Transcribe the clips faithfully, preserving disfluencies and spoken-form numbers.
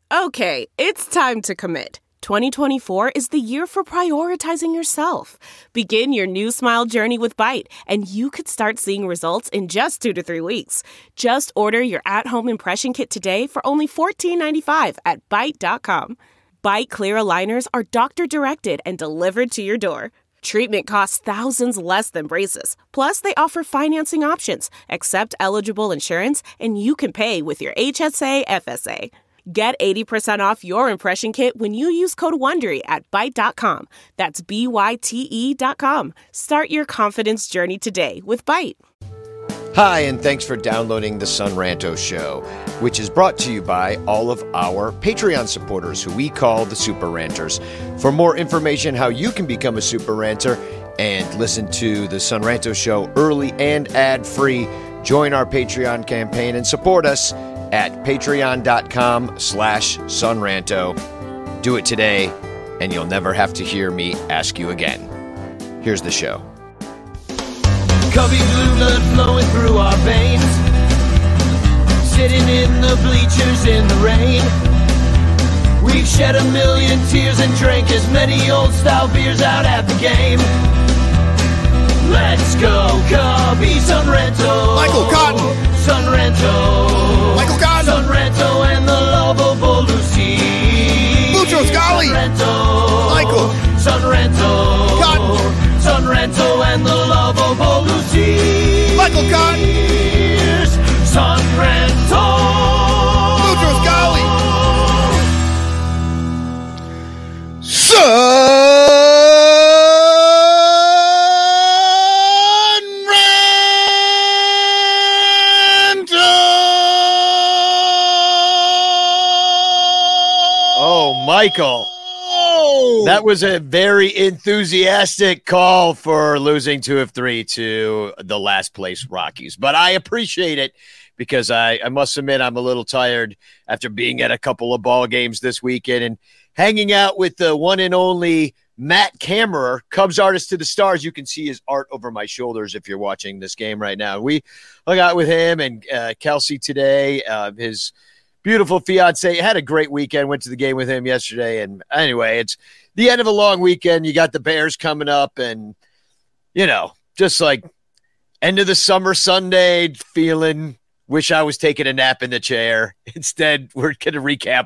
Okay, it's time to commit. twenty twenty-four is the year for prioritizing yourself. Begin your new smile journey with Byte, and you could start seeing results in just two to three weeks. Just order your at-home impression kit today for only fourteen ninety-five at byte dot com. Byte clear aligners are doctor-directed and delivered to your door. Treatment costs thousands less than braces. Plus, they offer financing options, accept eligible insurance, and you can pay with your H S A F S A. Get eighty percent off your impression kit when you use code WONDERY at byte dot com. That's B Y T E dot com. Start your confidence journey today with Byte. Hi, and thanks for downloading the Son Ranto Show, which is brought to you by all of our Patreon supporters, who we call the Super Ranters. For more information how you can become a Super Ranter and listen to the Son Ranto Show early and ad-free, join our Patreon campaign and support us at patreon.com slash sunranto. Do it today, and you'll never have to hear me ask you again. Here's the show. Cubby blue blood flowing through our veins, sitting in the bleachers in the rain. We've shed a million tears and drank as many old-style beers out at the game. Let's go, Cubby Sunranto. Michael Cotton. Sunranto. Michael Cotton. Sunranto and the lovable Lucy. Boutros Ghali. Sunranto. Michael. Sunranto. Cotton. Sunranto and the lovable Lucy. Michael Cotton. Sunranto. Boutros Ghali. Sunranto. Oh, Michael. That was a very enthusiastic call for losing two of three to the last place Rockies. But I appreciate it because I, I must admit I'm a little tired after being at a couple of ball games this weekend and hanging out with the one and only Matt Kammerer, Cubs artist to the stars. You can see his art over my shoulders if you're watching this game right now. We hung out with him and uh, Kelsey today, uh, his beautiful fiance. Had a great weekend. Went to the game with him yesterday. And anyway, it's the end of a long weekend. You got the Bears coming up and, you know, just like end of the summer Sunday feeling, wish I was taking a nap in the chair. Instead, we're going to recap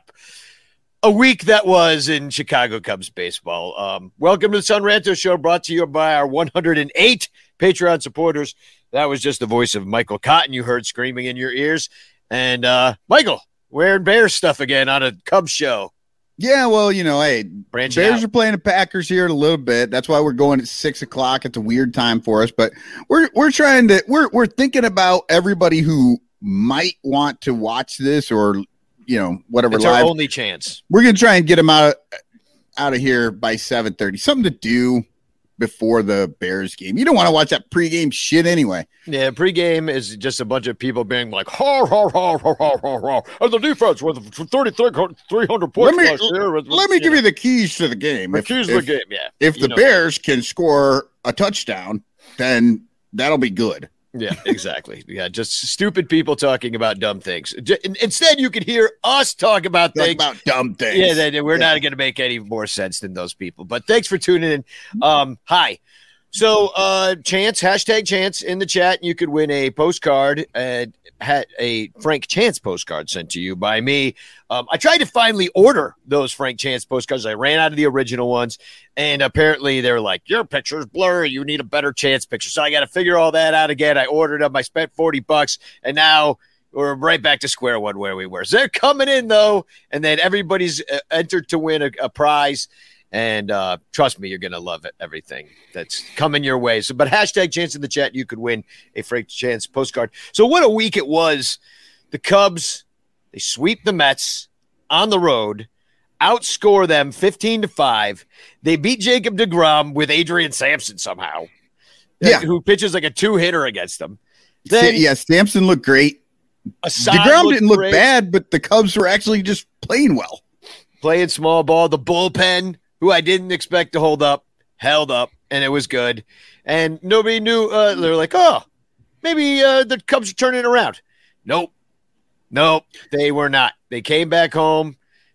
a week that was in Chicago Cubs baseball. Um, welcome to the Son Ranto Show, brought to you by our one hundred eight Patreon supporters. That was just the voice of Michael Cotton you heard screaming in your ears. And uh, Michael, wearing Bears stuff again on a Cubs show. Yeah, well, you know, hey, Branching Bears out. are playing the Packers here in a little bit. That's why we're going at six o'clock. It's a weird time for us, but we're we're trying to we're we're thinking about everybody who might want to watch this or you know whatever. It's live. our only chance. We're gonna try and get them out out of here by seven thirty. Something to do before the Bears game. You don't want to watch that pregame shit anyway. Yeah, pregame is just a bunch of people being like, ha, ha, ha, ha, ha, ha, ha. And the defense with thirty-three hundred points Let me, last year. With, let me you give know, you the keys to the game. the If- keys to if- the game, yeah. If You the know. Bears can score a touchdown, then that'll be good. Yeah, exactly. Yeah, just stupid people talking about dumb things. J- in- Instead, you could hear us talk about Talk things. about dumb things. Yeah, they, they- we're Yeah. not going to make any more sense than those people. But thanks for tuning in. Um, hi. So, uh, Chance, hashtag Chance in the chat, and you could win a postcard, uh, had a Frank Chance postcard sent to you by me. Um, I tried to finally order those Frank Chance postcards. I ran out of the original ones, and apparently they were like, your picture's blurry. You need a better Chance picture. So I got to figure all that out again. I ordered them. I spent forty bucks, and now we're right back to square one where we were. So they're coming in, though, and then everybody's uh, entered to win a, a prize. And uh, trust me, you're going to love it, everything that's coming your way. So, but hashtag Chance in the chat, you could win a Frank Chance postcard. So what a week it was. The Cubs, they sweep the Mets on the road, outscore them fifteen to five. They beat Jacob deGrom with Adrian Sampson somehow, Yeah. who pitches like a two-hitter against them. Then yeah, Sampson looked great. Assad DeGrom looked didn't look great, bad, but the Cubs were actually just playing well. playing small ball. The bullpen, who I didn't expect to hold up, held up, and it was good. And nobody knew. Uh, they're like, oh, maybe uh, the Cubs are turning around. Nope. Nope, they were not. They came back home.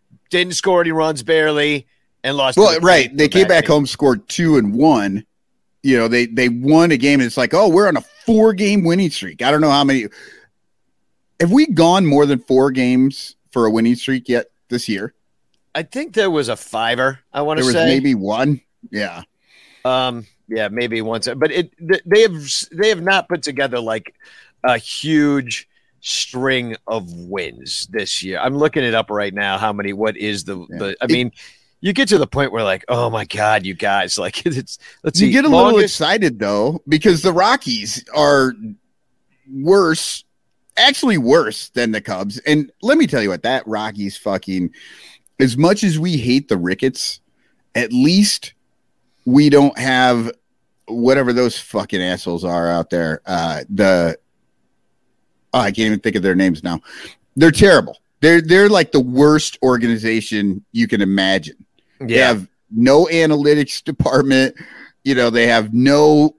didn't score any runs barely, and lost. Well, right. They came back home, scored two and one. You know, they they won a game, and it's like, oh, we're on a four-game winning streak. I don't know how many. Have we gone more than four games for a winning streak yet this year? I think there was a fiver. I want to say there was maybe one. Yeah. Um. Yeah, maybe once. But it they have they have not put together like a huge string of wins this year. I'm looking it up right now. How many? What is the Yeah. the? I mean. You get to the point where, like, oh my God, you guys, like, it's let's You see, get a longest, little excited though, because the Rockies are worse, actually worse than the Cubs. And let me tell you what, that Rockies fucking, as much as we hate the Ricketts, at least we don't have whatever those fucking assholes are out there. Uh, the oh, I can't even think of their names now. They're terrible. They're they're like the worst organization you can imagine. Yeah. They have no analytics department. You know, they have no.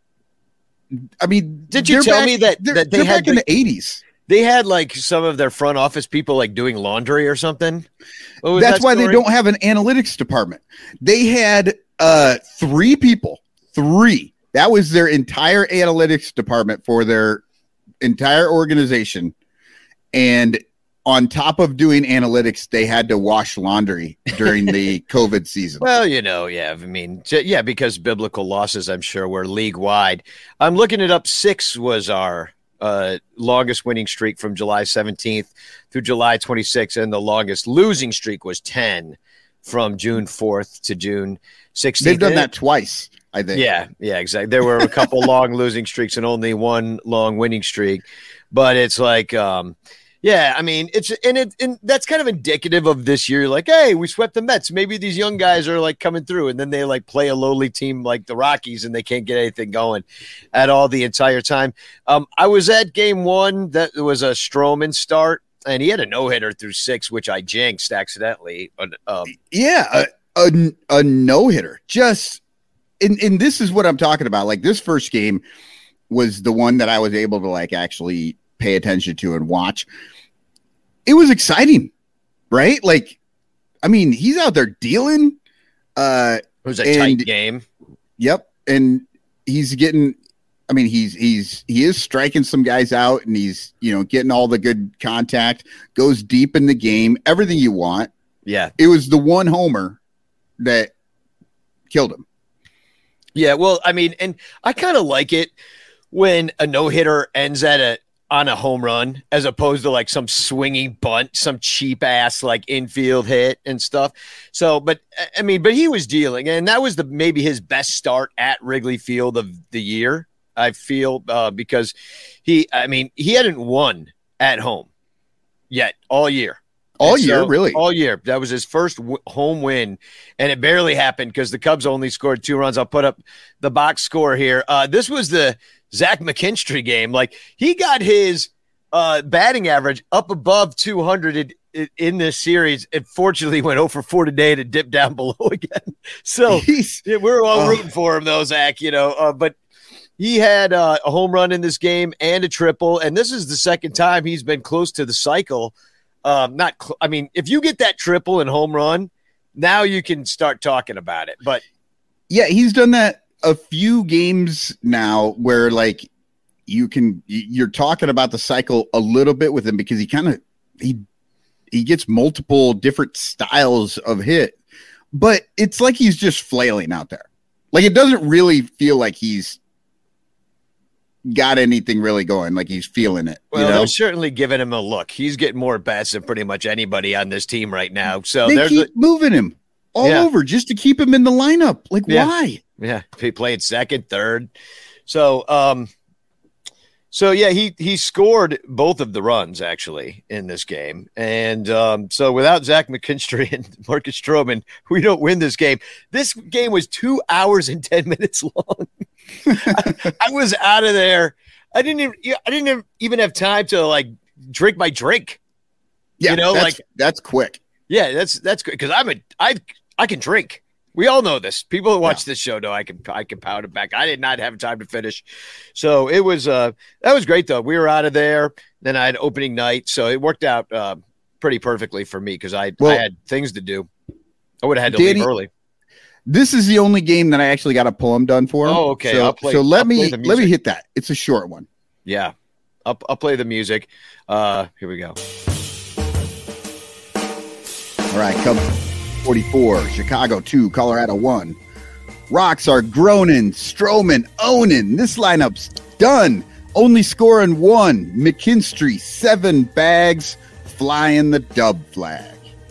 I mean, Did you they're tell back- me that- they're, that they they're had back in the- the eighties? They had like some of their front office people like doing laundry or something. What was That's that why they story? don't have an analytics department. They had uh, three people, three. That was their entire analytics department for their entire organization. And on top of doing analytics, they had to wash laundry during the COVID season. Well, you know, yeah, I mean, j- yeah, because biblical losses, I'm sure, were league wide. I'm looking it up. Six was our uh, longest winning streak from July seventeenth through July twenty-sixth, and the longest losing streak was ten from June fourth to June sixteenth. They've done And- that twice, I think. Yeah, yeah, exactly. There were a couple long losing streaks and only one long winning streak, but it's like, um, yeah, I mean, it's and it and that's kind of indicative of this year. Like, hey, we swept the Mets. Maybe these young guys are like coming through, and then they like play a lowly team like the Rockies, and they can't get anything going at all the entire time. Um, I was at game one. That was a Stroman start, and he had a no hitter through six, which I jinxed accidentally. Um, Yeah, a, a, a no hitter. Just and and this is what I'm talking about. Like this first game was the one that I was able to like actually pay attention to and watch. It was exciting, right? Like, I mean, he's out there dealing. Uh, it was a And- tight game. yep, and he's getting. I mean, he's he's he is striking some guys out, and he's you know getting all the good contact. Goes deep in the game, everything you want. Yeah. It was the one homer that killed him. Yeah, well, I mean, and I kind of like it when a no hitter ends at a on a home run as opposed to like some swinging bunt, some cheap ass like infield hit and stuff. So, but I mean, but he was dealing, and that was the maybe his best start at Wrigley Field of the year. I feel uh, because he, I mean, he hadn't won at home yet all year. All And year, so- really. All year. That was his first w- home win, and it barely happened because the Cubs only scored two runs. I'll put up the box score here. Uh, this was the Zach McKinstry game. Like, he got his uh, batting average up above two hundred in, in, in this series. It fortunately went oh for four today to dip down below again. So He's, yeah, we're all Oh. rooting for him, though, Zach, you know, uh, but he had uh, a home run in this game and a triple, and this is the second time he's been close to the cycle. Um, not, cl- I mean, if you get that triple and home run, now you can start talking about it. But yeah, he's done that a few games now where like you can you're talking about the cycle a little bit with him because he kind of he he gets multiple different styles of hit, but it's like he's just flailing out there. Like it doesn't really feel like he's got anything really going, like he's feeling it. well, you know? they're certainly giving him a look. He's getting more bats than pretty much anybody on this team right now. So They there's keep moving him all Yeah. over just to keep him in the lineup. Like Yeah. why? Yeah, he played second, third. So, um, so yeah, he he scored both of the runs actually in this game, and um, so without Zach McKinstry and Marcus Stroman, we don't win this game. This game was two hours and ten minutes long. I, I was out of there. I didn't even I didn't even have time to like drink my drink. Yeah, You know, that's, like- that's quick. Yeah, that's that's good because I'm a I I can drink. We all know this. People who watch this show know I can I can pound it back. I did not have time to finish, so it was uh that was great though. We were out of there. Then I had opening night, so it worked out uh, pretty perfectly for me because I, well, I had things to do. I would have had to Danny, leave early. This is the only game that I actually got a poem done for. Oh, okay. So, I'll play, so let I'll me let me hit that. It's a short one. Yeah, I'll, I'll play the music. Uh, here we go. All right, Cubs forty-four, Chicago two, Colorado one. Rocks are groaning, Stroman owning. This lineup's done. Only scoring one. McKinstry, seven bags, flying the dub flag.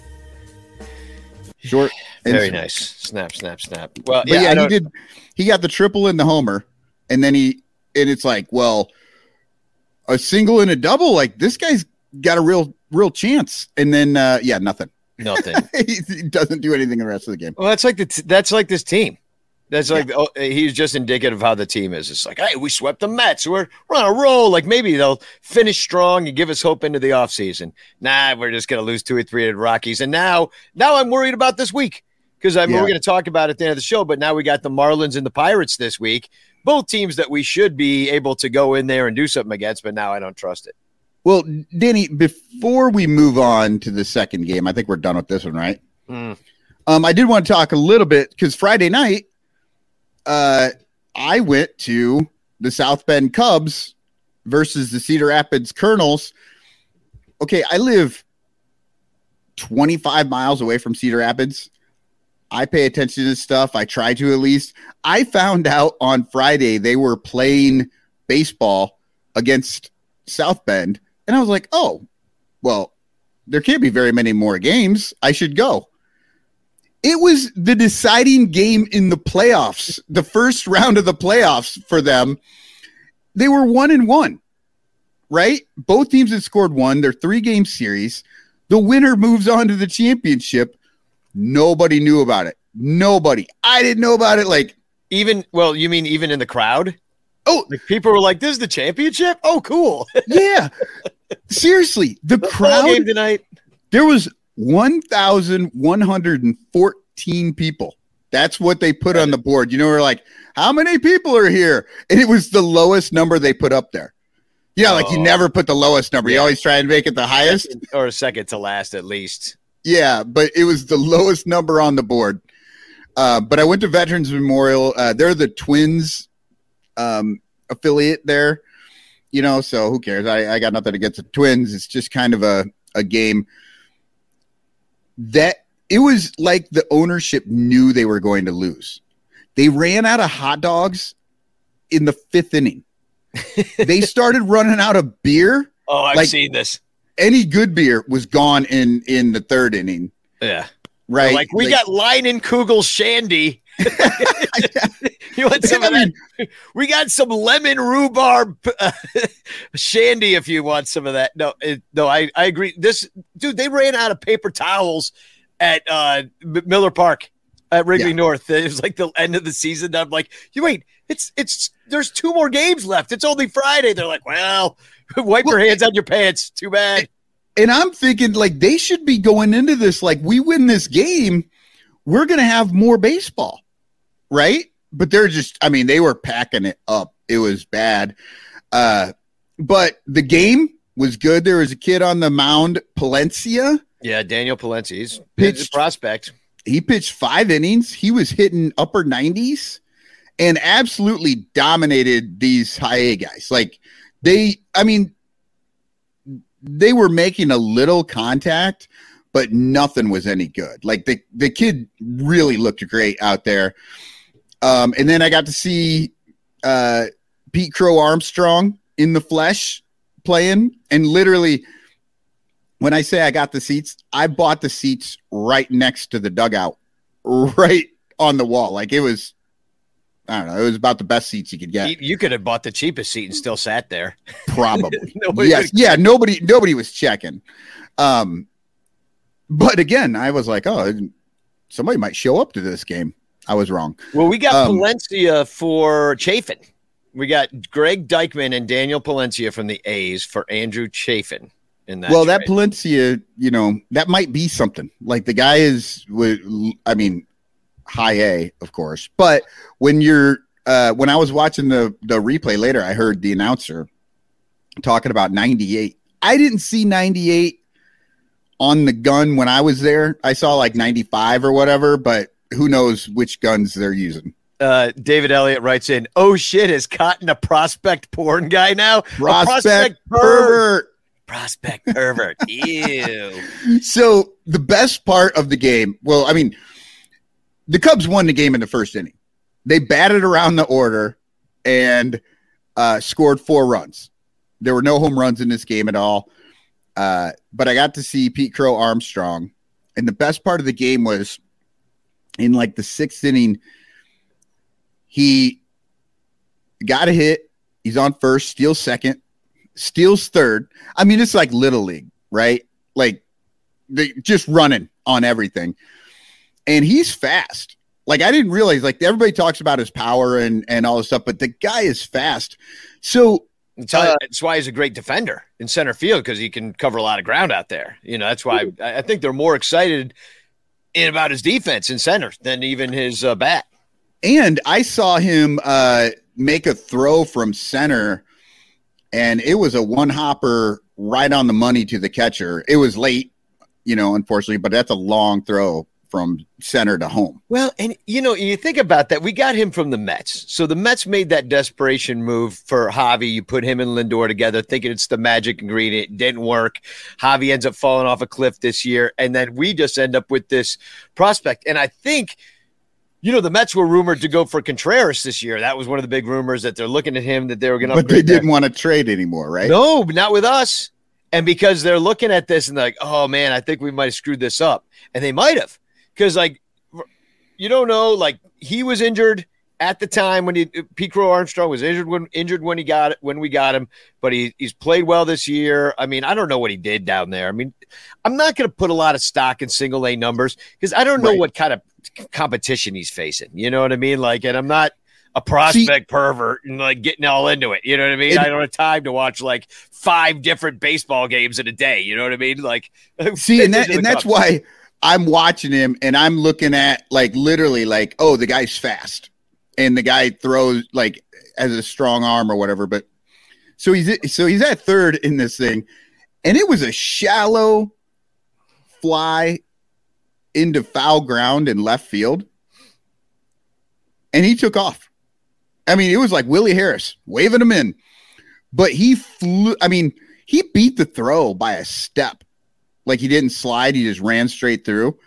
Short. Very nice. Snap, snap, snap. Well, but yeah, yeah he did. He got the triple in the homer, and then he and it's like, well, a single and a double. Like this guy's got a real, real chance. And then, uh, yeah, nothing. Nothing. He doesn't do anything the rest of the game. Well, that's like the t- that's like this team. That's like yeah. oh, he's just indicative of how the team is. It's like, hey, we swept the Mets. We're we're on a roll. Like maybe they'll finish strong and give us hope into the offseason. Nah, we're just gonna lose two or three to the Rockies. And now, now I'm worried about this week because I mean, yeah. we're gonna talk about it at the end of the show. But now we got the Marlins and the Pirates this week. Both teams that we should be able to go in there and do something against. But now I don't trust it. Well, Danny, before we move on to the second game, I think we're done with this one, right? Mm. Um, I did want to talk a little bit because Friday night. Uh, I went to the South Bend Cubs versus the Cedar Rapids Colonels. Okay, I live twenty-five miles away from Cedar Rapids. I pay attention to this stuff. I try to at least. I found out on Friday they were playing baseball against South Bend, and I was like, oh, well, there can't be very many more games. I should go. It was the deciding game in the playoffs, the first round of the playoffs for them. They were one and one, right? Both teams had scored one. They're three-game series. The winner moves on to the championship. Nobody knew about it. Nobody. I didn't know about it. Like even, well, you mean even in the crowd? Oh, like people were like, "This is the championship? Oh, cool!" Yeah, seriously, the, the crowd game tonight. There was one thousand one hundred fourteen people. That's what they put on the board. You know, we're like, how many people are here? And it was the lowest number they put up there. Yeah, like oh. you never put the lowest number. You yeah. always try and make it the highest. Second, or second to last, at least. Yeah, but it was the lowest number on the board. Uh, but I went to Veterans Memorial. Uh, they're the Twins um, affiliate there. You know, so who cares? I, I got nothing against the Twins. It's just kind of a, a game. That it was like the ownership knew they were going to lose. They ran out of hot dogs in the fifth inning. They started running out of beer. Oh, I've like, seen this. Any good beer was gone in, in the third inning. Yeah. Right. They're like, we like, got Leinenkugel Shandy. You want some of that? We got some lemon rhubarb uh, Shandy if you want some of that. No, it, no, I, I agree. This dude, they ran out of paper towels at uh, Miller Park at Wrigley yeah. North. It was like the end of the season. I'm like, you wait, it's it's there's two more games left. It's only Friday. They're like, well, wipe well, your hands on your pants. Too bad. And I'm thinking like they should be going into this like we win this game, we're gonna have more baseball, right? But they're just, I mean, they were packing it up. It was bad. Uh, but the game was good. There was a kid on the mound, Palencia. Yeah, Daniel Palencia. He's pitched, a prospect. He pitched five innings. He was hitting upper nineties and absolutely dominated these high A guys. Like they, I mean, they were making a little contact, but nothing was any good. Like the, the kid really looked great out there. Um, and then I got to see uh, Pete Crow Armstrong in the flesh playing. And literally, when I say I got the seats, I bought the seats right next to the dugout, right on the wall. Like it was, I don't know, it was about the best seats you could get. You could have bought the cheapest seat and still sat there. Probably. Yes. Yeah. Nobody, nobody was checking. Um, but again, I was like, oh, somebody might show up to this game. I was wrong. Well, we got um, Palencia for Chafin. We got Greg Dykman and Daniel Palencia from the A's for Andrew Chafin. In that well, trade. that Palencia, you know, that might be something. Like the guy is, I mean, high A, of course. But when you're, uh, when I was watching the the replay later, I heard the announcer talking about ninety-eight. I didn't see ninety-eight on the gun when I was there. I saw like ninety-five or whatever, but who knows which guns they're using. Uh, David Elliott writes in, oh shit, is Cotton a prospect porn guy now? Prospect, prospect pervert. pervert. Prospect pervert. Ew. So the best part of the game, well, I mean, the Cubs won the game in the first inning. They batted around the order and uh, scored four runs. There were no home runs in this game at all. Uh, but I got to see Pete Crow Armstrong. And the best part of the game was in like the sixth inning, he got a hit. He's on first, steals second, steals third. I mean, it's like Little League, right? Like they just running on everything. And he's fast. Like I didn't realize, like everybody talks about his power and, and all this stuff, but the guy is fast. So That's, uh, that's why he's a great defender in center field, because he can cover a lot of ground out there. You know, that's why I, I think they're more excited in about his defense in center than even his uh, bat. And I saw him uh, make a throw from center, and it was a one hopper right on the money to the catcher. It was late, you know, unfortunately, but that's a long throw from center to home. Well, and you know, you think about that. We got him from the Mets. So the Mets made that desperation move for Javi. You put him and Lindor together thinking it's the magic ingredient. It didn't work. Javi ends up falling off a cliff this year. And then we just end up with this prospect. And I think, you know, the Mets were rumored to go for Contreras this year. That was one of the big rumors, that they're looking at him, that they were going to. But they didn't want to trade anymore, right? No, not with us. And because they're looking at this and they're like, oh man, I think we might have screwed this up. And they might have. Because, like, you don't know, like, he was injured at the time when he Pete Crow Armstrong was injured when injured when he got it, when we got him, but he he's played well this year. I mean, I don't know what he did down there. I mean, I'm not going to put a lot of stock in single A numbers because I don't know Right. what kind of competition he's facing. You know what I mean? Like, and I'm not a prospect See, pervert and like getting all into it. You know what I mean? It, I don't have time to watch like five different baseball games in a day. You know what I mean? Like, see, and that and that's Cubs. Why I'm watching him and I'm looking at like literally like, oh, the guy's fast and the guy throws like has a strong arm or whatever. But so he's so he's at third in this thing, and it was a shallow fly into foul ground in left field, and he took off. I mean, it was like Willie Harris waving him in, but he flew. I mean, he beat the throw by a step. Like he didn't slide. He just ran straight through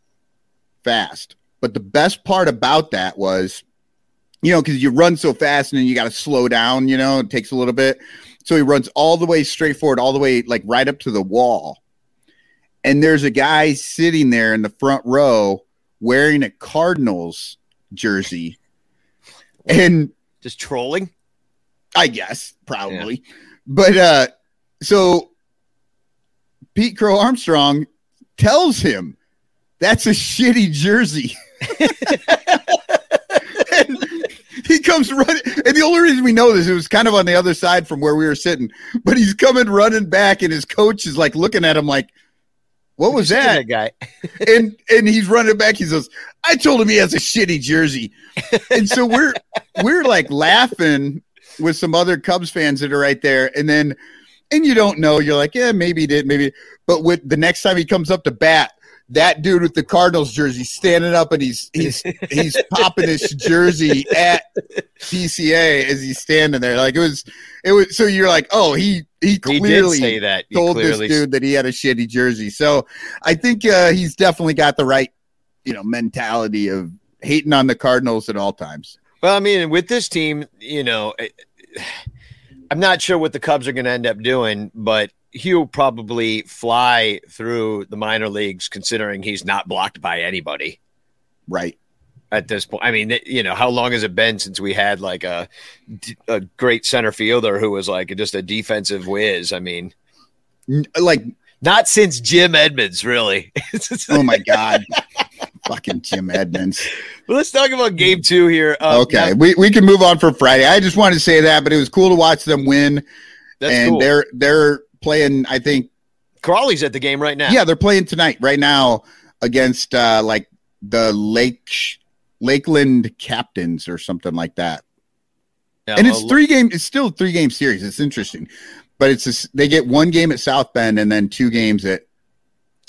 fast. But the best part about that was, you know, because you run so fast and then you got to slow down, you know, it takes a little bit. So he runs all the way straight forward, all the way like right up to the wall. And there's a guy sitting there in the front row wearing a Cardinals jersey. And just trolling, I guess, probably. Yeah. But uh, so Pete Crow Armstrong tells him that's a shitty jersey. And he comes running. And the only reason we know this, it was kind of on the other side from where we were sitting, but he's coming running back and his coach is like looking at him like, what was that? that guy? and and he's running back. He says, I told him he has a shitty jersey. And so we're we're like laughing with some other Cubs fans that are right there. And then and you don't know, you're like, yeah, maybe he did, maybe. But with the next time he comes up to bat, that dude with the Cardinals jersey standing up and he's he's he's popping his jersey at P C A as he's standing there. Like it was it was so you're like, oh, he he clearly he did say that. He told clearly this dude that he had a shitty jersey. So I think uh, he's definitely got the right, you know, mentality of hating on the Cardinals at all times. Well, I mean, with this team, you know, I'm not sure what the Cubs are going to end up doing, but he'll probably fly through the minor leagues considering he's not blocked by anybody. Right. At this point. I mean, you know, how long has it been since we had like a, a great center fielder who was like just a defensive whiz? I mean, like not since Jim Edmonds, really. Oh my God. Fucking Jim Edmonds. Well, let's talk about game two here. Um, okay. Now, we, we can move on for Friday. I just wanted to say that, but it was cool to watch them win. That's and cool. they're, they're playing, I think. Crawley's at the game right now. Yeah. They're playing tonight, right now against uh, like the Lake Lakeland Captains or something like that. Yeah, and it's three game. It's still a three game series. It's interesting, but it's just, they get one game at South Bend and then two games at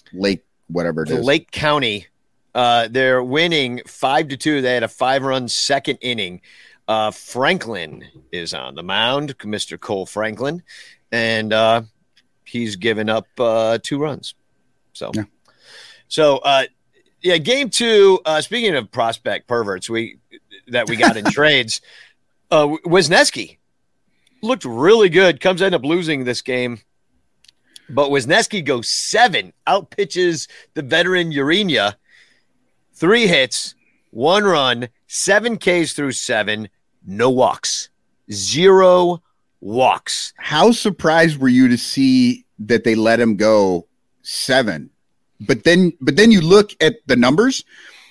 Lake, whatever it the is. Lake County. Uh, they're winning five to two. They had a five-run second inning. Uh, Franklin is on the mound, Mister Cole Franklin, and uh, he's given up uh, two runs. So, yeah. so uh, yeah, game two. Uh, speaking of prospect perverts, we that we got in trades, uh, Wisniewski looked really good. Comes end up losing this game, but Wisniewski goes seven, out pitches the veteran Urena, three hits, one run, seven Ks through seven. No walks, zero walks. How surprised were you to see that they let him go seven? But then, but then you look at the numbers.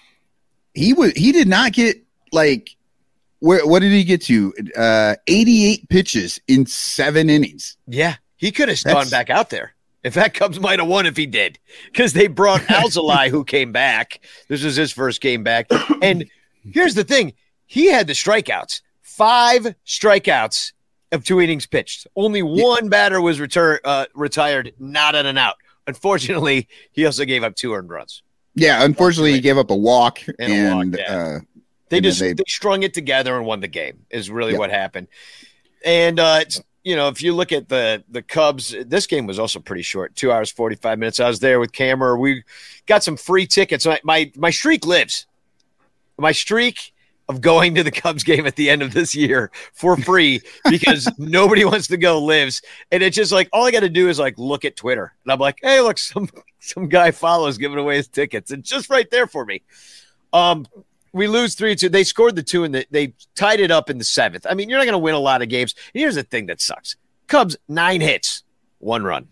He was he did not get like where? What did he get to? Uh, eighty-eight pitches in seven innings. Yeah, he could have gone back out there. In fact, Cubs might have won if he did, because they brought Alzolay, who came back. This was his first game back, and here's the thing: he had the strikeouts. Five strikeouts of two innings pitched. Only one yeah. batter was return, uh, retired, not on an out. Unfortunately, he also gave up two earned runs. Yeah, unfortunately, he gave up a walk. And, and a walk, yeah. uh, they and just they, they strung it together and won the game is really yeah. what happened. And, uh, it's, you know, if you look at the the Cubs, this game was also pretty short, two hours, forty-five minutes. I was there with Cameron. We got some free tickets. My, my, my streak lives. My streak of going to the Cubs game at the end of this year for free because nobody wants to go lives. And it's just like, all I got to do is like, look at Twitter. And I'm like, hey, look, some, some guy follows giving away his tickets. It's just right there for me. Um, we lose three two. They scored the two and the, they tied it up in the seventh. I mean, you're not going to win a lot of games. And here's the thing that sucks. Cubs, nine hits, one run.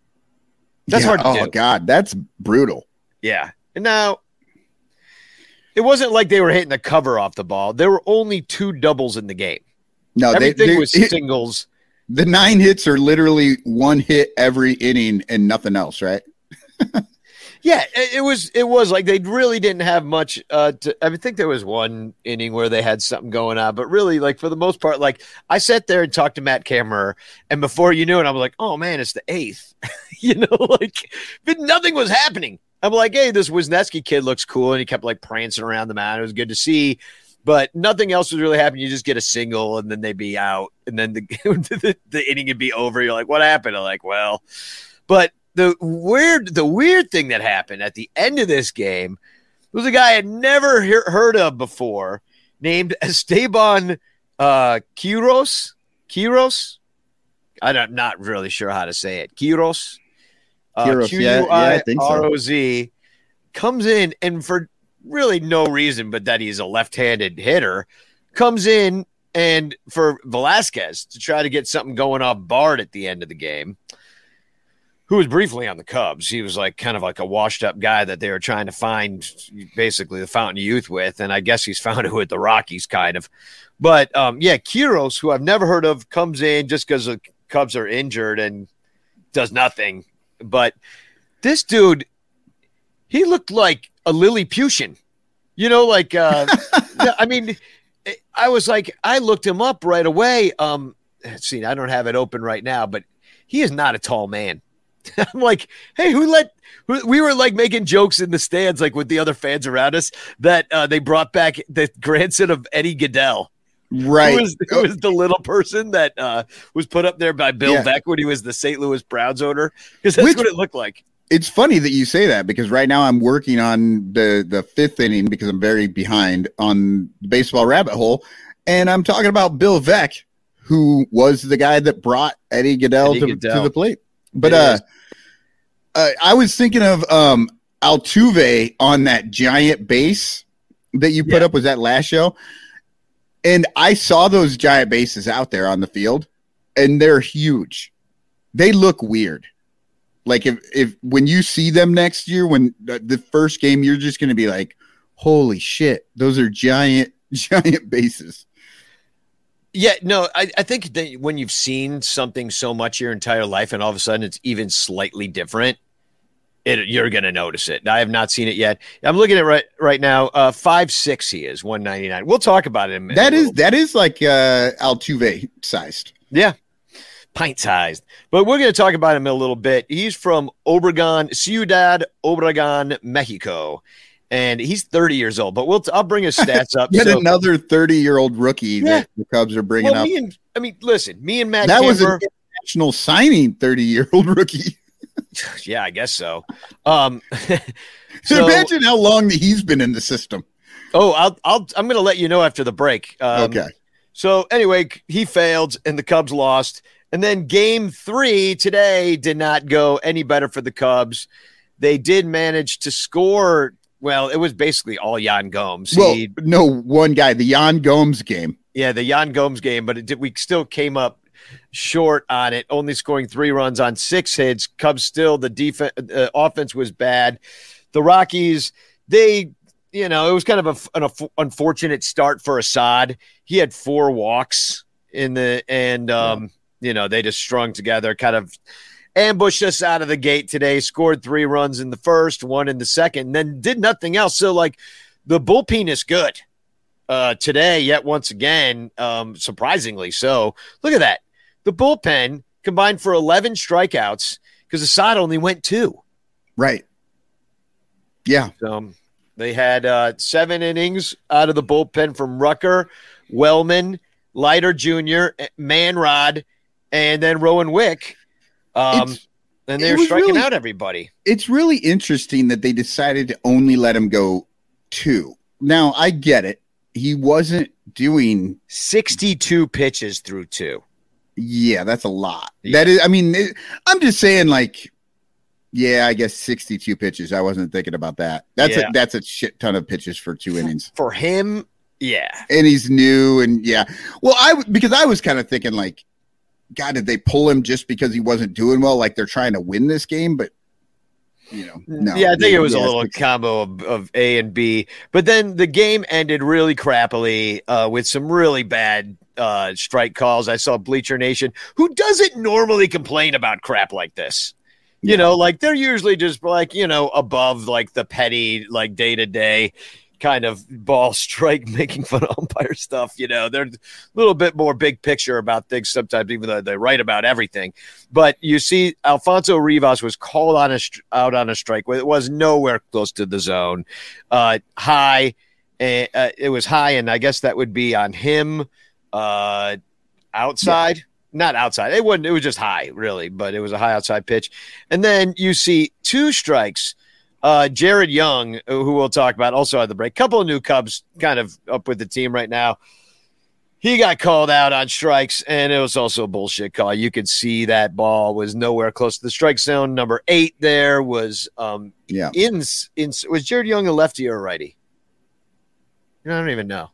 That's yeah, hard to oh, do. Oh God, that's brutal. Yeah. And now, it wasn't like they were hitting the cover off the ball. There were only two doubles in the game. No, everything they, they, was it, singles. The nine hits are literally one hit every inning and nothing else, right? Yeah, it, it was. It was like they really didn't have much. Uh, to, I think there was one inning where they had something going on, but really, like for the most part, like I sat there and talked to Matt Kammerer, and before you knew it, I'm like, oh man, it's the eighth. you know, like but nothing was happening. I'm like, hey, this Wisniewski kid looks cool, and he kept like prancing around the mound. It was good to see, but nothing else was really happening. You just get a single, and then they'd be out, and then the the, the inning would be over. You're like, what happened? I'm like, well, but the weird the weird thing that happened at the end of this game was a guy I had never he- heard of before, named Esteban uh, Quiros. Quiros, I'm not really sure how to say it. Quiros. Uh, Q U I R O Z comes in and for really no reason but that he's a left-handed hitter comes in and for Velasquez to try to get something going off Bard at the end of the game, who was briefly on the Cubs. He was like kind of like a washed up guy that they were trying to find basically the fountain of youth with. And I guess he's found it with the Rockies kind of, but um, yeah, Quiros, who I've never heard of, comes in just because the Cubs are injured and does nothing. But this dude, he looked like a Lilliputian, you know, like, uh, I mean, I was like, I looked him up right away. Um, let's see, I don't have it open right now, but he is not a tall man. I'm like, hey, who let, who, we were like making jokes in the stands, like with the other fans around us that uh, they brought back the grandson of Eddie Goodell. Right. Who was, who was the little person that uh, was put up there by Bill yeah. Veeck when he was the Saint Louis Browns owner? Because that's Which, what it looked like. It's funny that you say that because right now I'm working on the, the fifth inning because I'm very behind on Baseball Rabbit Hole. And I'm talking about Bill Veeck, who was the guy that brought Eddie Goodell, Eddie to, Goodell. to the plate. But uh, uh, I was thinking of um, Altuve on that giant base that you put yeah. up. Was that last show? And I saw those giant bases out there on the field, and they're huge. They look weird. Like if, if when you see them next year, when the, the first game, you're just going to be like, holy shit, those are giant, giant bases. Yeah, no, I, I think that when you've seen something so much your entire life and all of a sudden it's even slightly different, It, you're going to notice it. I have not seen it yet. I'm looking at right right now. Uh, five six he is, one ninety-nine. We'll talk about it in a minute. That is that is like uh, Altuve sized. Yeah, pint-sized. But we're going to talk about him in a little bit. He's from Obregon, Ciudad Obregon, Mexico. And he's thirty years old, but we'll t- I'll bring his stats up. Yet so, another thirty-year-old rookie yeah. that the Cubs are bringing well, up. Me and, I mean, listen, me and Matt that Camper, was an international signing, thirty-year-old rookie. Yeah, I guess so. Um, so imagine how long he's been in the system. Oh, I'll, I'll, I'm going to let you know after the break. Um, okay. So anyway, he failed and the Cubs lost. And then game three today did not go any better for the Cubs. They did manage to score. Well, it was basically all Yan Gomes. Well, he, no, one guy, the Yan Gomes game. Yeah, the Yan Gomes game, but it did, we still came up short on it, only scoring three runs on six hits. Cubs still, the defense, uh, offense was bad. The Rockies, they, you know, it was kind of a, an a, unfortunate start for Assad. He had four walks in the, and, um, yeah. you know, they just strung together, kind of ambushed us out of the gate today, scored three runs in the first, one in the second, and then did nothing else. So, like, the bullpen is good uh, today, yet once again, um, surprisingly so. Look at that. The bullpen combined for eleven strikeouts because Assad only went two. Right. Yeah. So they had uh, seven innings out of the bullpen from Rucker, Wellman, Leiter Junior, Manrod, and then Rowan Wick. Um, It's, and they were striking really, out everybody. It's really interesting that they decided to only let him go two. Now, I get it. He wasn't doing sixty-two pitches through two. Yeah, that's a lot. Yeah. That is, I mean, it, I'm just saying, like, yeah, I guess sixty-two pitches. I wasn't thinking about that. That's yeah. a that's a shit ton of pitches for two innings. For him, yeah. And he's new, and yeah. Well, I because I was kind of thinking, like, God, did they pull him just because he wasn't doing well? Like they're trying to win this game, but you know, no. Yeah, I think it was a little combo of, of A and B. But then the game ended really crappily uh, with some really bad uh, strike calls. I saw Bleacher Nation, who doesn't normally complain about crap like this. You yeah. know, like they're usually just like, you know, above like the petty, like day to day kind of ball strike, making fun of umpire stuff. You know, they're a little bit more big picture about things sometimes, even though they write about everything. But you see, Alfonso Rivas was called on a out on a strike. It was nowhere close to the zone. Uh, high, uh, it was high, and I guess that would be on him. Uh, outside, yeah. Not outside. It wasn't. It was just high, really, but it was a high outside pitch. And then you see two strikes. Uh, Jared Young, who we'll talk about also at the break, couple of new Cubs kind of up with the team right now. He got called out on strikes, and it was also a bullshit call. You could see that ball was nowhere close to the strike zone. Number eight there was um, yeah. in, in was Jared Young a lefty or a righty? I don't even know.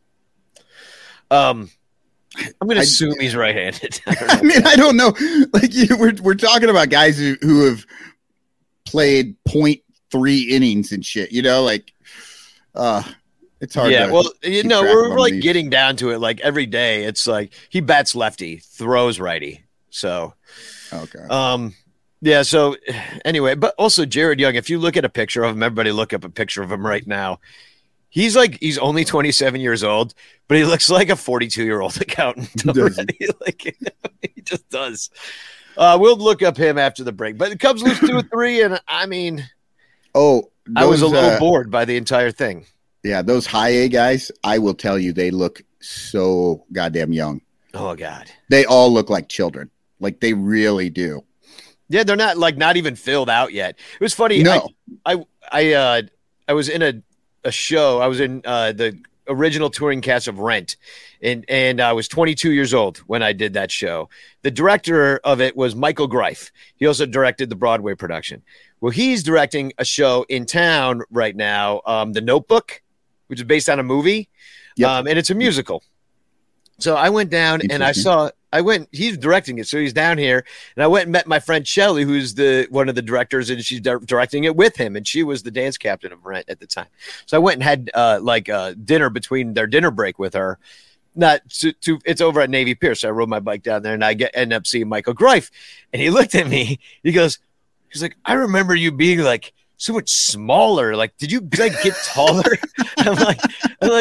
Um, I'm going to assume he's right-handed. I, I mean, I don't know. Like you, we're we're talking about guys who, who have played point three innings and shit, you know, like uh it's hard. Yeah, to well, you know, we're like these. getting down to it. Like every day, it's like he bats lefty, throws righty. So, okay, um, yeah. So anyway, but also Jared Young. If you look at a picture of him, everybody look up a picture of him right now. He's like he's only twenty-seven years old, but he looks like a forty-two year old accountant. Already. Like he just does. Uh, we'll look up him after the break. But the Cubs lose two or three, and I mean. Oh, those, I was a little uh, bored by the entire thing. Yeah, those high A guys, I will tell you, they look so goddamn young. Oh, God. They all look like children. Like, they really do. Yeah, they're not, like, not even filled out yet. It was funny. No. I, I, I, uh, I was in a, a show. I was in uh, the original touring cast of Rent, and, and I was twenty-two years old when I did that show. The director of it was Michael Greif. He also directed the Broadway production. Well, he's directing a show in town right now, um, The Notebook, which is based on a movie, yep. um, and it's a musical. So I went down and I saw, I went, he's directing it, so he's down here, and I went and met my friend Shelley, who's the one of the directors, and she's di- directing it with him, and she was the dance captain of Rent at the time. So I went and had uh, like uh, dinner between their dinner break with her. Not to, to, it's over at Navy Pier, so I rode my bike down there, and I get end up seeing Michael Greif, and he looked at me, he goes, he's like, I remember you being like so much smaller. Like, did you like get taller? I'm like, I'm like,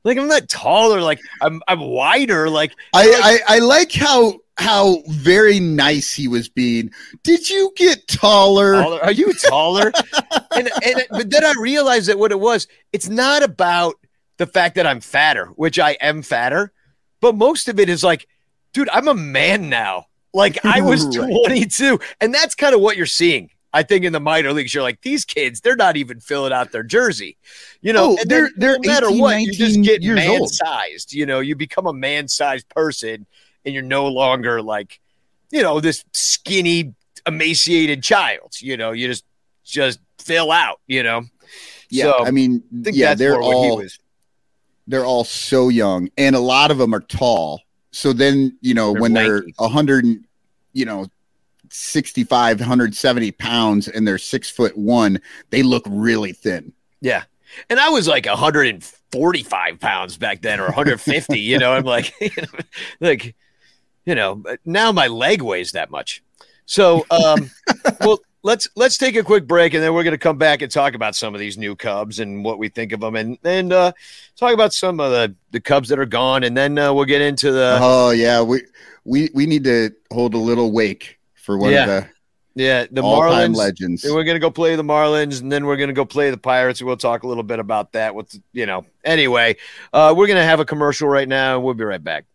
Like I'm not taller. Like I'm I'm wider. Like I, like, I, I like how how very nice he was being. Did you get taller? taller. Are you taller? and and but then I realized that what it was, it's not about the fact that I'm fatter, which I am fatter, but most of it is like, dude, I'm a man now. Like I was Right. twenty-two, and that's kind of what you're seeing. I think in the minor leagues, you're like, these kids, they're not even filling out their jersey. You know, Oh, and they're- then they're no matter eighteen, what, you just nineteen get years old. man-sized. You know, you become a man-sized person, and you're no longer like, you know, this skinny, emaciated child. You know, you just just fill out, you know. Yeah, So, I mean, I think yeah, that's they're more what he all was. they're all so young, and a lot of them are tall. So then, you know, They're when lanky. they're a hundred, you know, sixty-five, one hundred seventy pounds, and they're six foot one, they look really thin. Yeah. And I was like one hundred forty-five pounds back then, or one hundred fifty, you know, I'm like, you know, like, you know, but now my leg weighs that much. So, um, well, let's, let's take a quick break, and then we're going to come back and talk about some of these new Cubs and what we think of them, and then, uh, talk about some of the, the Cubs that are gone. And then, uh, we'll get into the, Oh yeah, we we we need to hold a little wake for one Yeah. of the yeah, the all-time Marlins. legends. And we're going to go play the Marlins, and then we're going to go play the Pirates. And we'll talk a little bit about that with, you know, anyway, uh, we're going to have a commercial right now, and we'll be right back.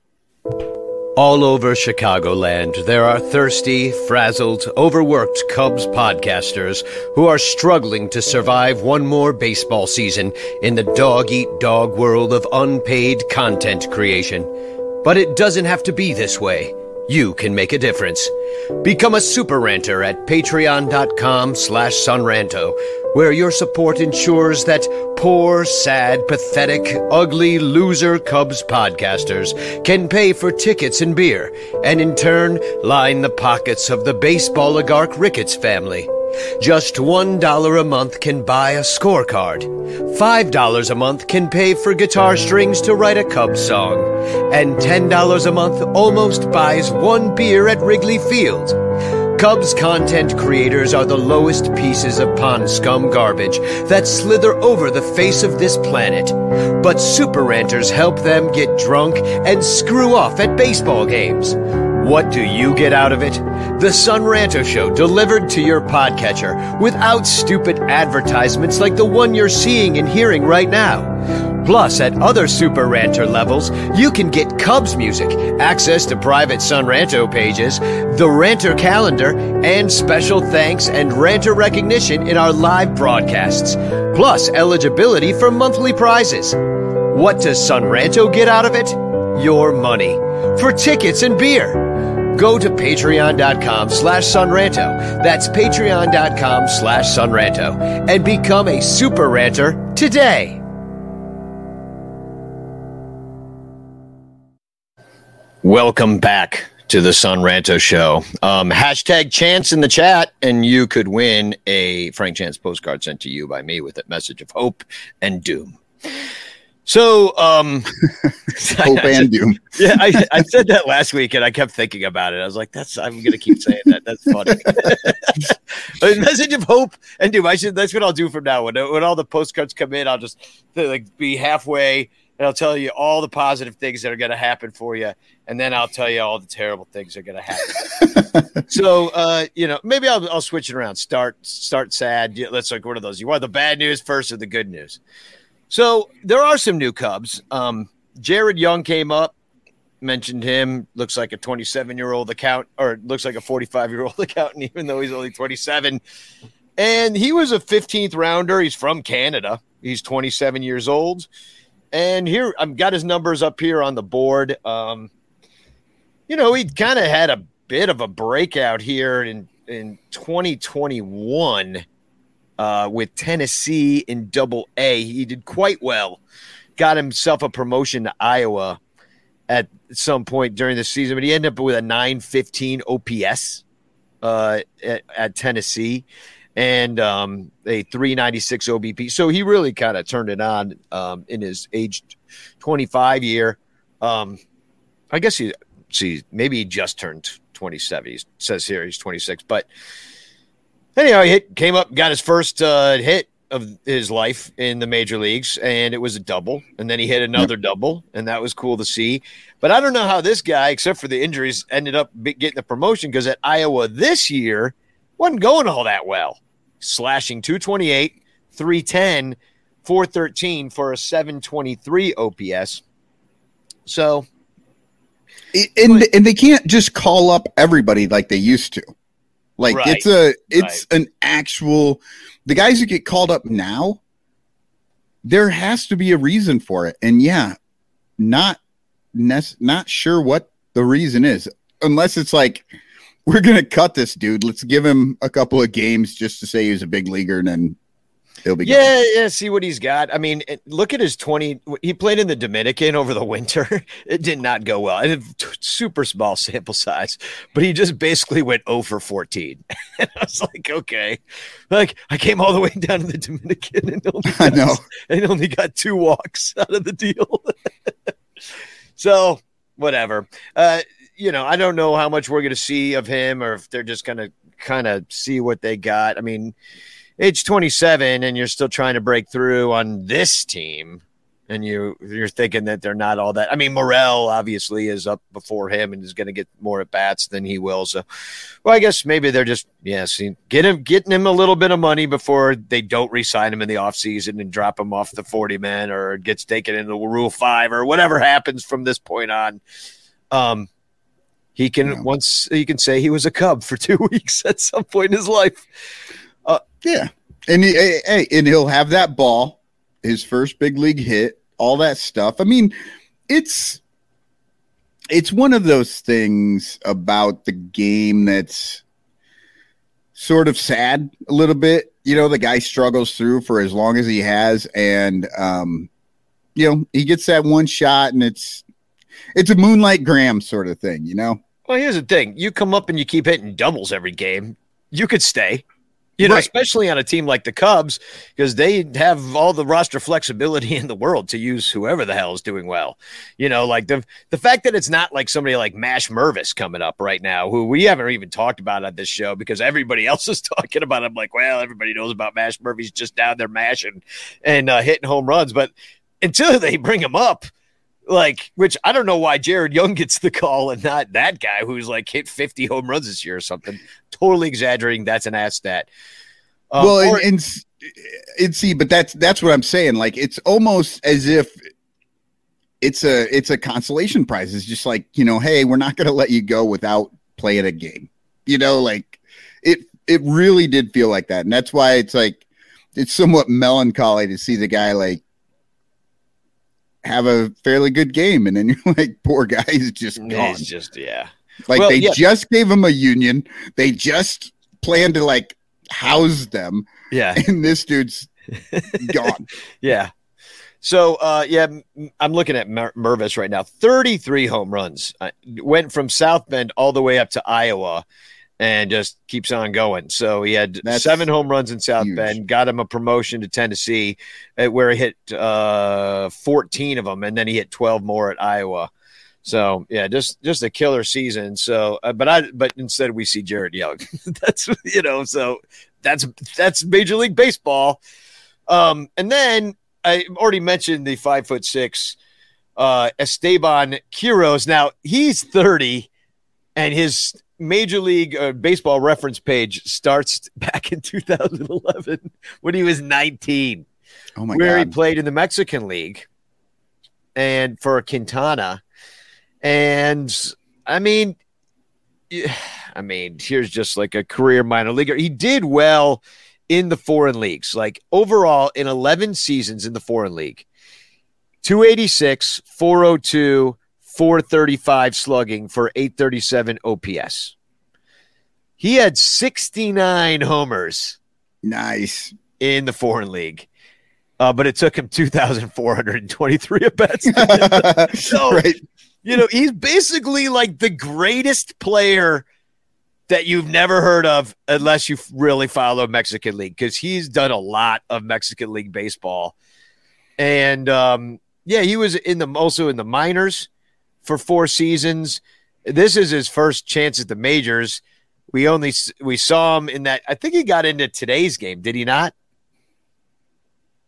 All over Chicagoland, there are thirsty, frazzled, overworked Cubs podcasters who are struggling to survive one more baseball season in the dog-eat-dog world of unpaid content creation. But it doesn't have to be this way. You can make a difference. Become a super ranter at patreon.com slash sunranto, where your support ensures that poor, sad, pathetic, ugly, loser Cubs podcasters can pay for tickets and beer, and in turn line the pockets of the baseball oligarch Ricketts family. Just one dollar a month can buy a scorecard. Five dollars a month can pay for guitar strings to write a Cubs song. And ten dollars a month almost buys one beer at Wrigley Field. Cubs content creators are the lowest pieces of pond scum garbage that slither over the face of this planet. But super ranters help them get drunk and screw off at baseball games. What do you get out of it? The Sun Ranto Show delivered to your podcatcher without stupid advertisements like the one you're seeing and hearing right now. Plus, at other Super Ranter levels, you can get Cubs music, access to private Sun Ranto pages, the Ranter calendar, and special thanks and Ranter recognition in our live broadcasts. Plus, eligibility for monthly prizes. What does Sun Ranto get out of it? Your money. For tickets and beer. Go to patreon.com slash sunranto. That's patreon.com slash sunranto. And become a super ranter today. Welcome back to the Sun Ranto Show. Um, hashtag chance in the chat, and you could win a Frank Chance postcard sent to you by me with a message of hope and doom. So, um, Hope and doom. yeah, I, I said that last week, and I kept thinking about it. I was like, "That's I'm going to keep saying that. That's funny." A message of hope and doom. I should. That's what I'll do from now. When when all the postcards come in, I'll just like be halfway, and I'll tell you all the positive things that are going to happen for you, and then I'll tell you all the terrible things that are going to happen. So, uh, you know, maybe I'll I'll switch it around. Start start sad. Let's like one of those. You want the bad news first or the good news? So there are some new Cubs. Um, Jared Young came up, mentioned him. Looks like a twenty-seven-year-old account, or looks like a forty-five-year-old accountant, even though he's only twenty-seven. And he was a fifteenth rounder. He's from Canada. He's twenty-seven years old. And here I've got his numbers up here on the board. Um, you know, he kind of had a bit of a breakout here in, in twenty twenty-one. Uh, with Tennessee in Double A. He did quite well. Got himself a promotion to Iowa at some point during the season, but he ended up with a nine fifteen O P S uh, at, at Tennessee and um, a three ninety-six O B P. So he really kind of turned it on um, in his age twenty-five year. Um, I guess he, see, maybe he just turned twenty-seven. He says here he's twenty-six, but anyhow, he hit, came up, got his first uh, hit of his life in the major leagues, and it was a double, and then he hit another yep. double, and that was cool to see. But I don't know how this guy, except for the injuries, ended up getting the promotion, because at Iowa this year wasn't going all that well. Slashing two twenty-eight, three ten, four thirteen for a seven twenty-three O P S. So, and but, and they can't just call up everybody like they used to. Like right, it's a it's right. an actual the guys who get called up now, there has to be a reason for it. And yeah, not nec- not sure what the reason is, unless it's like, we're gonna cut this dude. Let's give him a couple of games just to say he's a big leaguer, and then he'll be yeah, gone. yeah. See what he's got. I mean, look at his twenty. He played in the Dominican over the winter. It did not go well. And super small sample size, but he just basically went zero for fourteen. And I was like, okay, like I came all the way down to the Dominican and only got, I know, and only got two walks out of the deal. So whatever. Uh, you know, I don't know how much we're going to see of him, or if they're just going to kind of see what they got. I mean, age twenty-seven, and you're still trying to break through on this team, and you you're thinking that they're not all that. I mean, Morel obviously is up before him and is going to get more at bats than he will. So, well, I guess maybe they're just yeah, see, get him getting him a little bit of money before they don't re-sign him in the offseason and drop him off the forty man, or gets taken into Rule Five, or whatever happens from this point on. Um. He can yeah. once he can say he was a Cub for two weeks at some point in his life. Uh, yeah, and he, hey, and he'll have that ball, his first big league hit, all that stuff. I mean, it's it's one of those things about the game that's sort of sad a little bit. You know, the guy struggles through for as long as he has, and um, you know, he gets that one shot, and it's. It's a Moonlight Graham sort of thing, you know? Well, here's the thing. You come up and you keep hitting doubles every game, you could stay. You know, right. Especially on a team like the Cubs, because they have all the roster flexibility in the world to use whoever the hell is doing well. You know, like the the fact that it's not like somebody like Mash Mervis coming up right now, who we haven't even talked about on this show because everybody else is talking about it. I'm like, well, everybody knows about Mash Mervis, just down there mashing and uh, hitting home runs. But until they bring him up, like, which I don't know why Jared Young gets the call and not that guy who's like hit fifty home runs this year or something. Totally exaggerating. That's an ass stat. Um, well, and, or, and, and see, but that's that's what I'm saying. Like, it's almost as if it's a it's a consolation prize. It's just like, you know, hey, we're not going to let you go without playing a game. You know, like it it really did feel like that, and that's why it's like it's somewhat melancholy to see the guy like have a fairly good game, and then you're like, poor guy, he's just gone. He's just yeah. Like well, they yeah. just gave him a union. They just planned to like house them. Yeah, and this dude's gone. Yeah. So uh, yeah, I'm looking at Mer- Mervis right now. thirty-three home runs. Uh, went from South Bend all the way up to Iowa. And just keeps on going. So he had That's seven home runs in South huge. Bend, got him a promotion to Tennessee, uh, where he hit uh, fourteen of them, and then he hit twelve more at Iowa. So yeah, just just a killer season. So, uh, but I but instead we see Jared Young. That's you know, so that's that's Major League Baseball. Um, and then I already mentioned the five foot six uh, Esteban Quiroz. Now he's thirty, and his Major League uh, Baseball reference page starts back in two thousand eleven when he was nineteen. Oh my where God. He played in the Mexican League and for Quintana. And I mean, I mean, here's just like a career minor leaguer. He did well in the foreign leagues, like overall in eleven seasons in the foreign league, two eighty-six, four oh two, four thirty-five slugging for eight thirty-seven O P S. He had sixty-nine homers. Nice. In the foreign league. Uh, but it took him two thousand four hundred twenty-three at bats. So, right. You know, he's basically like the greatest player that you've never heard of unless you really follow Mexican League, because he's done a lot of Mexican League baseball. And, um, yeah, he was in the also in the minors for four seasons. This is his first chance at the majors. We only we saw him in that. I think he got into today's game. Did he not?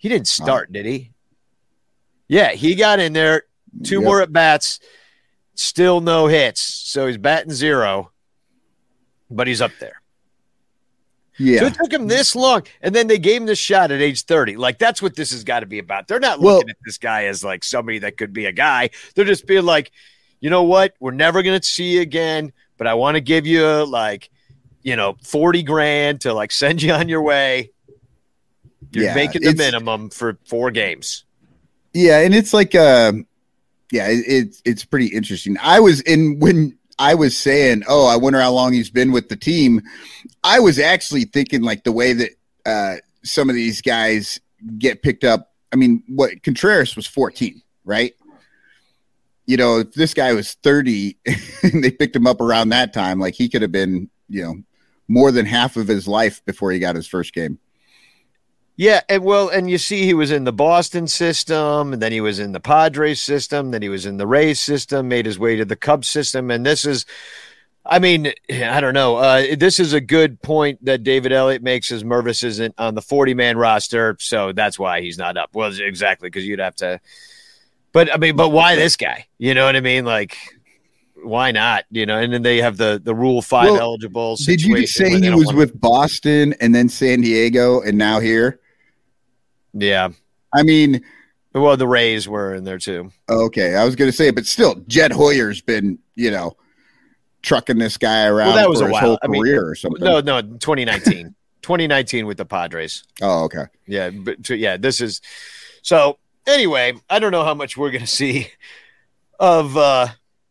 He didn't start, oh. did he? Yeah, he got in there, two yep. more at bats, still no hits. So he's batting zero, but he's up there. Yeah. So it took him this long, and then they gave him the shot at age thirty. Like, that's what this has got to be about. They're not well, looking at this guy as like somebody that could be a guy. They're just being like, you know what? We're never going to see you again, but I want to give you like, you know, forty grand to like send you on your way. You're yeah, making the minimum for four games. Yeah. And it's like, uh, yeah, it, it's, it's pretty interesting. I was in when I was saying, oh, I wonder how long he's been with the team. I was actually thinking like the way that uh, some of these guys get picked up. I mean, what Contreras was fourteen, right? You know, if this guy was thirty and they picked him up around that time, like he could have been, you know, more than half of his life before he got his first game. Yeah, and well, and you see he was in the Boston system, and then he was in the Padres system, then he was in the Rays system, made his way to the Cubs system, and this is, I mean, I don't know. Uh, this is a good point that David Elliott makes, as Mervis isn't on the forty-man roster, so that's why he's not up. Well, exactly, because you'd have to – but, I mean, but why this guy? You know what I mean? Like, why not? You know, and then they have the, the Rule five well, eligible situation. Did you just say he was with to... Boston and then San Diego and now here? Yeah. I mean, well, the Rays were in there too. Okay. I was going to say, but still, Jed Hoyer's been, you know, trucking this guy around well, that was for a his while. whole I mean, career or something. No, no, twenty nineteen. twenty nineteen with the Padres. Oh, okay. Yeah. But yeah, this is so anyway, I don't know how much we're going to see of uh,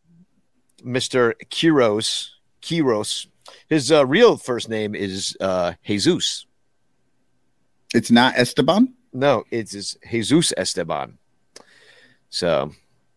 Mister Quiros. Quiros. His uh, real first name is uh, Jesus. It's not Esteban? No, it's Jesus Esteban. So,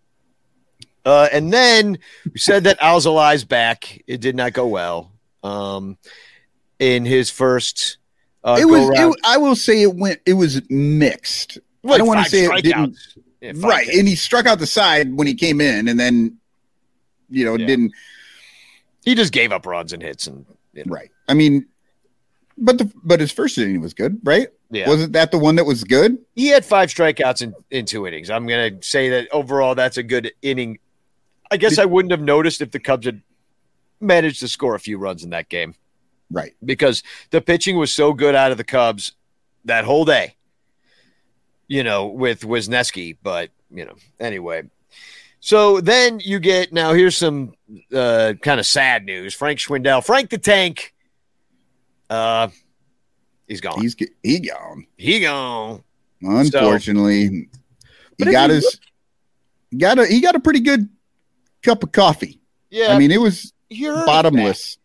uh, and then we said that Alzolai's back. It did not go well. Um, in his first, uh, it was. It, I will say it went. It was mixed. Like I don't want to say it didn't. Yeah, right, games. And he struck out the side when he came in, and then, you know, yeah. didn't. He just gave up runs and hits, and you know. Right. I mean, but the but his first inning was good, right? Yeah. Wasn't that the one that was good? He had five strikeouts in, in two innings. I'm going to say that overall that's a good inning. I guess Did, I wouldn't have noticed if the Cubs had managed to score a few runs in that game. Right. Because the pitching was so good out of the Cubs that whole day, you know, with Wisniewski. But, you know, anyway. So then you get – now here's some uh, kind of sad news. Frank Schwindel. Frank the Tank. Uh He's gone. He's he gone. He gone. Unfortunately, so, he got his look, got a he got a pretty good cup of coffee. Yeah, I mean it was bottomless.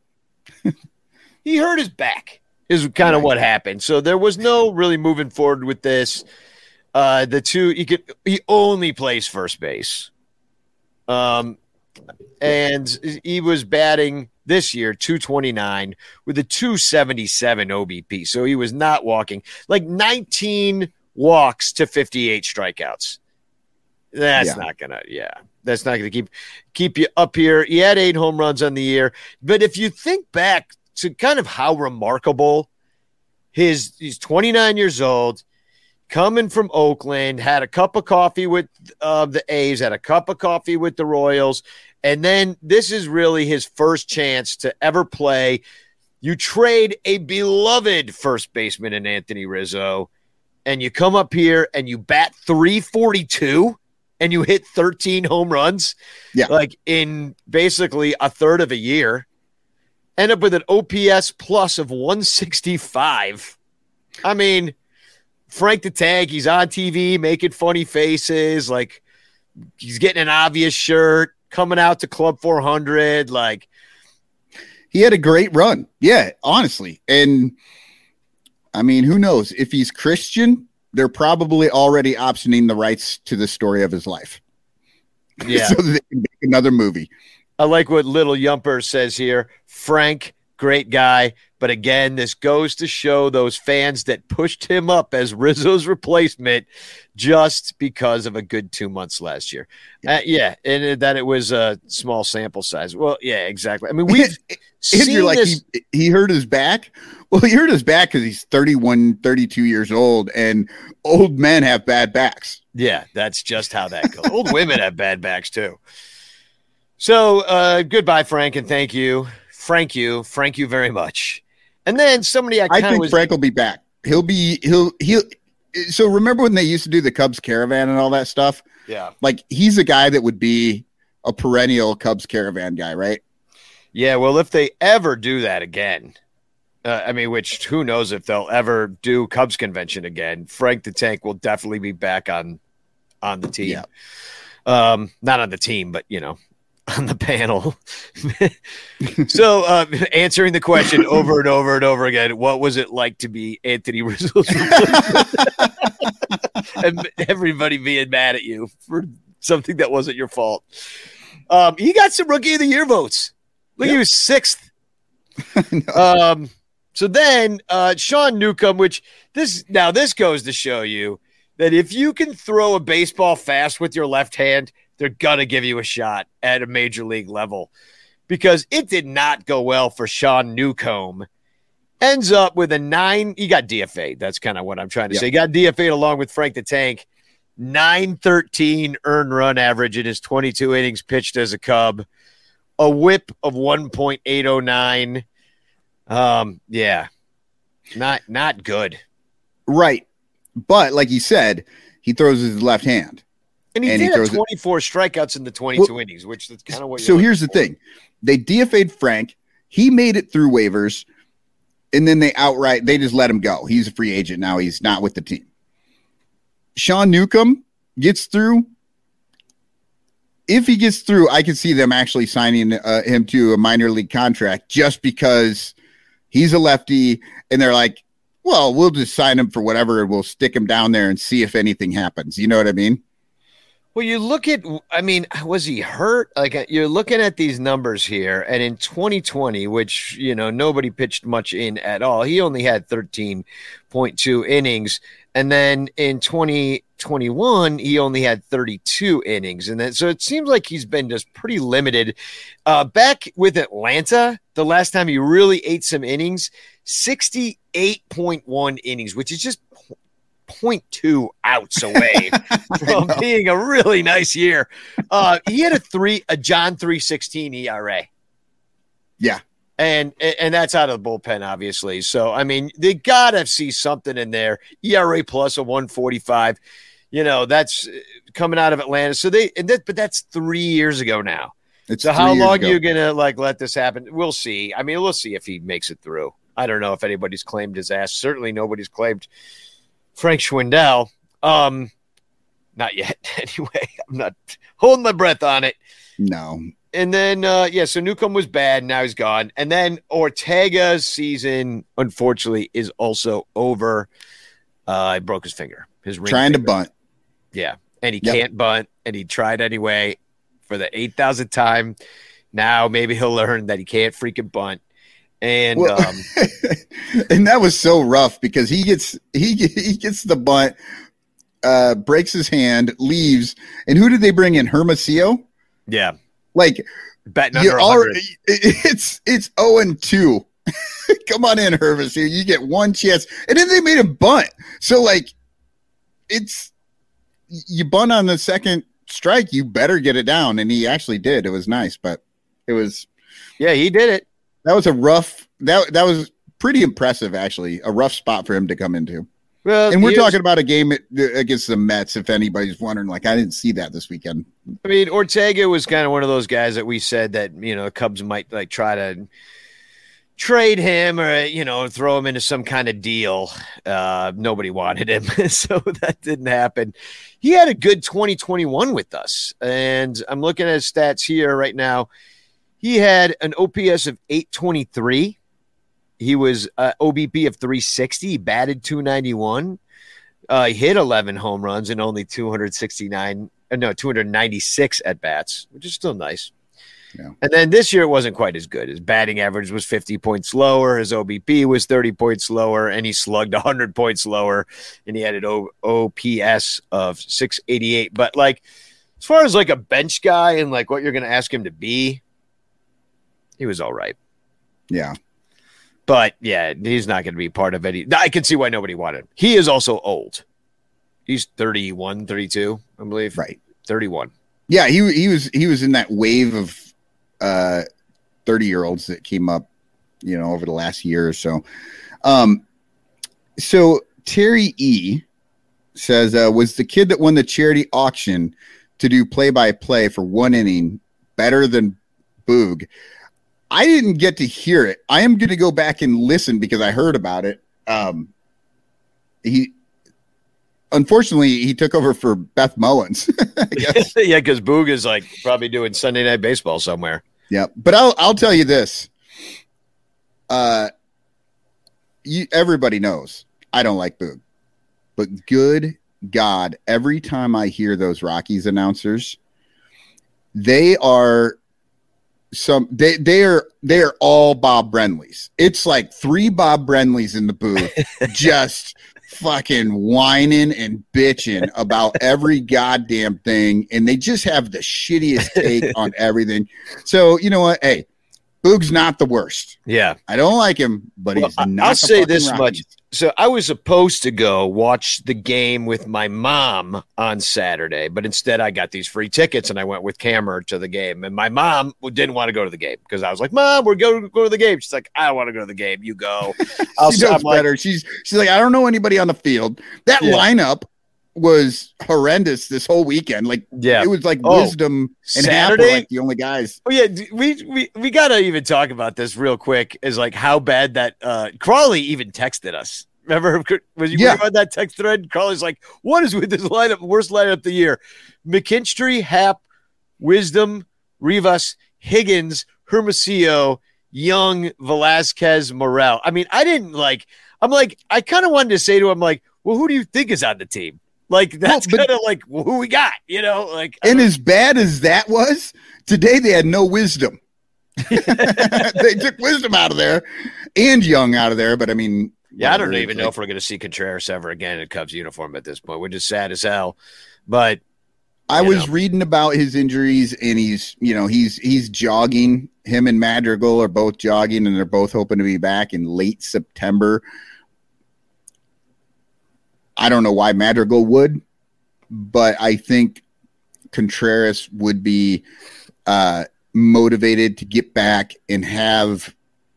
He hurt his back. Is kind of right. what happened. So there was no really moving forward with this. Uh, the two he could he only plays first base. Um, and he was batting this year, two twenty-nine with a two seventy-seven O B P. So he was not walking. Like nineteen walks to fifty-eight strikeouts. That's yeah. not going to, yeah. That's not going to keep keep you up here. He had eight home runs on the year. But if you think back to kind of how remarkable his, he's twenty-nine years old, coming from Oakland, had a cup of coffee with uh, the A's, had a cup of coffee with the Royals, and then this is really his first chance to ever play. You trade a beloved first baseman in Anthony Rizzo, and you come up here and you bat three forty-two and you hit thirteen home runs, yeah, like in basically a third of a year. End up with an O P S plus of one sixty-five. I mean, Frank the Tank, he's on T V making funny faces, like he's getting an obvious shirt, coming out to Club four hundred, like he had a great run. Yeah, honestly. And I mean, who knows if he's Christian, they're probably already optioning the rights to the story of his life. Yeah. So that they can make another movie. I like what Little Yumper says here. Frank great guy. But again, this goes to show those fans that pushed him up as Rizzo's replacement just because of a good two months last year. Uh, yeah, and that it was a small sample size. Well, yeah, exactly. I mean, we've seen you're like, this. He, he hurt his back. Well, he hurt his back because he's thirty-one, thirty-two years old, and old men have bad backs. Yeah, that's just how that goes. Old women have bad backs, too. So uh, goodbye, Frank, and thank you. Frank you. Frank you very much. And then somebody I, I think was, Frank will be back. He'll be he'll he'll. So remember when they used to do the Cubs caravan and all that stuff? Yeah, like he's a guy that would be a perennial Cubs caravan guy, right? Yeah. Well, if they ever do that again, uh, I mean, which who knows if they'll ever do Cubs convention again? Frank the Tank will definitely be back on on the team. Yeah. Um, not on the team, but you know. On the panel. So uh, answering the question over and over and over again, what was it like to be Anthony Rizzo's and everybody being mad at you for something that wasn't your fault? Um, he got some Rookie of the Year votes. Look, yep. He was sixth. um, so then uh, Sean Newcomb, which this now this goes to show you that if you can throw a baseball fast with your left hand, they're going to give you a shot at a major league level, because it did not go well for Sean Newcomb. Ends up with a nine. He got D F A'd. That's kind of what I'm trying to yep. say. He got D F A'd along with Frank the Tank. nine thirteen earned run average in his twenty-two innings pitched as a Cub. A whip of one point eight oh nine. Um, yeah, not, not good. Right. But like you said, he throws his left hand. And he and did he have throws twenty-four it. strikeouts in the twenty-two well, innings, which is kind of what you're So here's the for. thing. They D F A'd Frank. He made it through waivers, and then they outright, they just let him go. He's a free agent now. He's not with the team. Sean Newcomb gets through. If he gets through, I can see them actually signing uh, him to a minor league contract just because he's a lefty, and they're like, well, we'll just sign him for whatever, and we'll stick him down there and see if anything happens. You know what I mean? Well, you look at, I mean, was he hurt? Like, you're looking at these numbers here, and in twenty twenty, which, you know, nobody pitched much in at all, he only had thirteen point two innings. And then in twenty twenty-one, he only had thirty-two innings. And then, so it seems like he's been just pretty limited. Uh, back with Atlanta, the last time he really ate some innings, sixty-eight point one innings, which is just zero point two outs away from being a really nice year. Uh, he had a three, a John three sixteen E R A. Yeah. And, and that's out of the bullpen, obviously. So, I mean, they got to see something in there. E R A plus a one forty-five, you know, that's coming out of Atlanta. So they, and that, but that's three years ago now. It's so how long are you going to like let this happen? We'll see. I mean, we'll see if he makes it through. I don't know if anybody's claimed his ass. Certainly nobody's claimed Frank Schwindel. Um, not yet. Anyway, I'm not holding my breath on it. No. And then, uh, yeah, so Newcomb was bad. Now he's gone. And then Ortega's season, unfortunately, is also over. Uh, he broke his finger. His ring Trying finger. to bunt. Yeah. And he Yep. can't bunt. And he tried anyway for the eight thousandth time. Now maybe he'll learn that he can't freaking bunt. And well, um, and that was so rough because he gets he he gets the bunt, uh, breaks his hand, leaves, and who did they bring in? Hermosillo? yeah, Like betting you under already, one hundred. it's it's zero and two. Come on in, Hermosillo. You get one chance, and then they made him bunt. So like, it's you bunt on the second strike, you better get it down, and he actually did. It was nice, but it was Yeah, he did it. that was a rough that that was pretty impressive, actually. A rough spot for him to come into. Well, And we're here's- talking about a game against the Mets, if anybody's wondering. Like, I didn't see that this weekend. I mean, Ortega was kind of one of those guys that we said that, you know, Cubs might like try to trade him or, you know, throw him into some kind of deal. Uh, nobody wanted him. So that didn't happen. He had a good twenty twenty-one with us. And I'm looking at his stats here right now. He had an O P S of eight twenty-three. He was uh, O B P of three sixty. He batted two ninety-one. Uh, he hit eleven home runs and only two sixty-nine. Uh, no, two ninety-six at bats, which is still nice. Yeah. And then this year it wasn't quite as good. His batting average was fifty points lower. His O B P was thirty points lower, and he slugged one hundred points lower, and he had an o- O P S of six eighty-eight. But, like, as far as, like, a bench guy and, like, what you're going to ask him to be, he was all right. Yeah. But, yeah, he's not going to be part of it. I can see why nobody wanted him. He is also old. He's thirty-one, thirty-two, I believe. Right. thirty-one. Yeah, he he was he was in that wave of uh, thirty-year-olds that came up, you know, over the last year or so. Um, so Terry E. says, uh, was the kid that won the charity auction to do play-by-play for one inning better than Boog? I didn't get to hear it. I am going to go back and listen because I heard about it. Um, he... Unfortunately, he took over for Beth Mullins. I guess. Yeah, because Boog is like probably doing Sunday Night Baseball somewhere. Yeah, but I'll I'll tell you this. Uh, you everybody knows I don't like Boog, but good God, every time I hear those Rockies announcers, they are some they they are they are all Bob Brenleys. It's like three Bob Brenleys in the booth, just fucking whining and bitching about every goddamn thing, and they just have the shittiest take on everything. So you know what? Hey, Boog's not the worst. Yeah, I don't like him, but well, he's not. I'll say this Rockies. much. So I was supposed to go watch the game with my mom on Saturday, but instead I got these free tickets and I went with Cameron to the game. And my mom didn't want to go to the game because I was like, "Mom, we're going to go to the game." She's like, "I don't want to go to the game. You go." I'll she knows better. Like, she's she's like, "I don't know anybody on the field." That yeah. lineup was horrendous this whole weekend. Like, yeah, it was like oh, Wisdom and Saturday, Happer, like the only guys. Oh yeah, we we we gotta even talk about this real quick. Is like how bad that uh, Crawley even texted us. Remember, was you yeah. on that text thread? Crawley's like, "What is with this lineup? Worst lineup of the year: McKinstry, Hap, Wisdom, Rivas, Higgins, Hermosillo, Young, Velasquez, Morel." I mean, I didn't like. I'm like, I kind of wanted to say to him, like, "Well, who do you think is on the team?" Like that's well, kind of like well, who we got, you know. Like, and as bad as that was, today they had no Wisdom. They took Wisdom out of there and Young out of there, but I mean. Yeah, I don't even know if we're going to see Contreras ever again in Cubs uniform at this point. We're just sad as hell. But I was know. reading about his injuries, and he's, you know, he's he's jogging. Him and Madrigal are both jogging, and they're both hoping to be back in late September. I don't know why Madrigal would, but I think Contreras would be uh, motivated to get back and have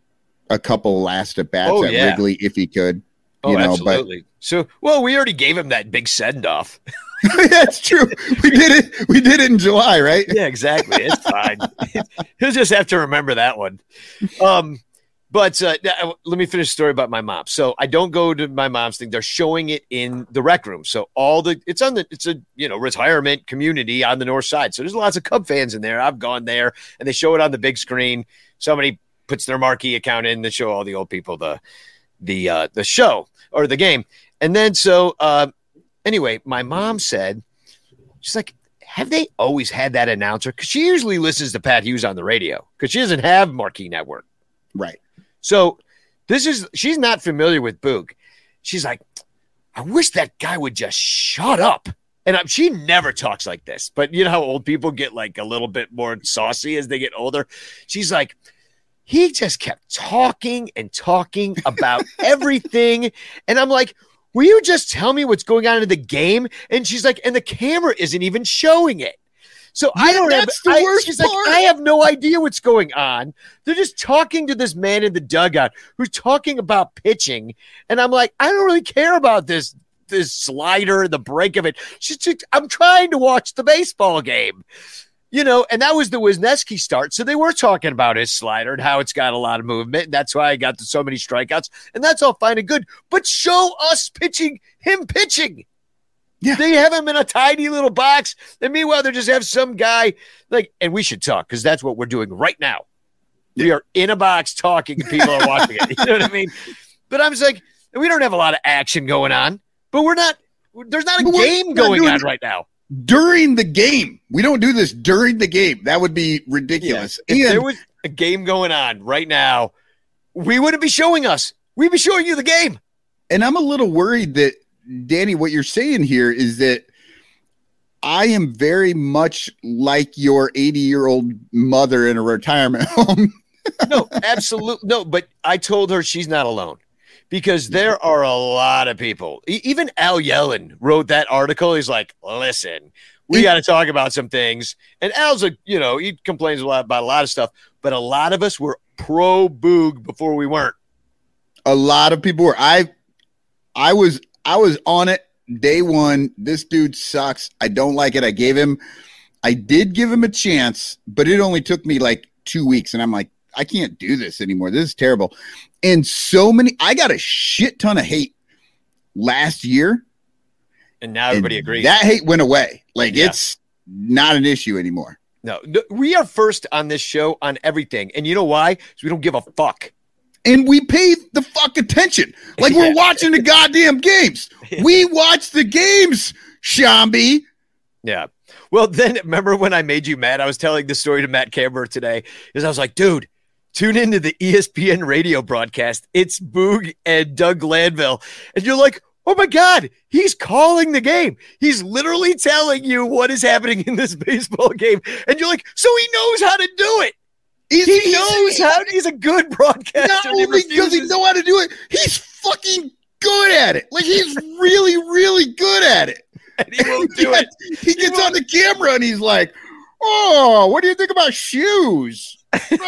a couple last at bats oh, at yeah. Wrigley if he could. Oh, you know, absolutely. But, so, well, we already gave him that big send off. That's true. We did it. We did it in July, right? Yeah, exactly. It's fine. He'll just have to remember that one. Um, but uh, let me finish the story about my mom. So I don't go to my mom's thing. They're showing it in the rec room. So all the it's on the it's a you know retirement community on the north side. So there's lots of Cub fans in there. I've gone there, and they show it on the big screen. Somebody puts their marquee account in to show all the old people the the uh, the show or the game. And then so uh, anyway, my mom said, she's like, have they always had that announcer? Because she usually listens to Pat Hughes on the radio because she doesn't have Marquee Network. Right. So this is she's not familiar with Boog. She's like, I wish that guy would just shut up. And I'm, she never talks like this. But you know how old people get like a little bit more saucy as they get older? She's like, he just kept talking and talking about everything. And I'm like, will you just tell me what's going on in the game? And she's like, and the camera isn't even showing it. So yeah, I don't that's have, the I, worst she's part. like, I have no idea what's going on. They're just talking to this man in the dugout who's talking about pitching. And I'm like, I don't really care about this, this slider, the break of it. She's just, I'm trying to watch the baseball game. You know, and that was the Wisniewski start. So they were talking about his slider and how it's got a lot of movement. And that's why I got to so many strikeouts. And that's all fine and good. But show us pitching, him pitching. Yeah. They have him in a tiny little box. And meanwhile, they just have some guy like, and we should talk because that's what we're doing right now. Yeah. We are in a box talking and people are watching it. You know what I mean? But I'm just like, we don't have a lot of action going on, but we're not, there's not a but game going on right now. during the game. We don't do this during the game. That would be ridiculous. Yeah. If and, there was a game going on right now, we wouldn't be showing us. We'd be showing you the game. And I'm a little worried that, Danny, what you're saying here is that I am very much like your eighty-year-old mother in a retirement home. No, absolutely. No, but I told her she's not alone because there are a lot of people. E- even Al Yellen wrote that article. He's like, listen, we got to talk about some things. And Al's a, you know, he complains a lot about a lot of stuff, but a lot of us were pro Boog before we weren't. A lot of people were. I, I was, I was on it day one. This dude sucks. I don't like it. I gave him, I did give him a chance, but it only took me like two weeks. And I'm like, I can't do this anymore. This is terrible. And so many, I got a shit ton of hate last year. And now everybody and agrees. That hate went away. Like Yeah. it's not an issue anymore. No, no, we are first on this show on everything. And you know why? Because we don't give a fuck. And we pay the fuck attention. Like we're Yeah. watching the goddamn games. We watch the games, Shambi. Yeah. Well, then remember when I made you mad? I was telling the story to Matt Camber today because I was like, dude, tune into the E S P N radio broadcast. It's Boog and Doug Glanville. And you're like, oh my God, he's calling the game. He's literally telling you what is happening in this baseball game. And you're like, so he knows how to do it. He's, He he's- knows how to, he's a good broadcaster. Not and he only does he refuses- know how to do it, he's fucking good at it. Like he's really, really good at it. and he won't do it. He gets on the camera and he's like, oh, what do you think about shoes?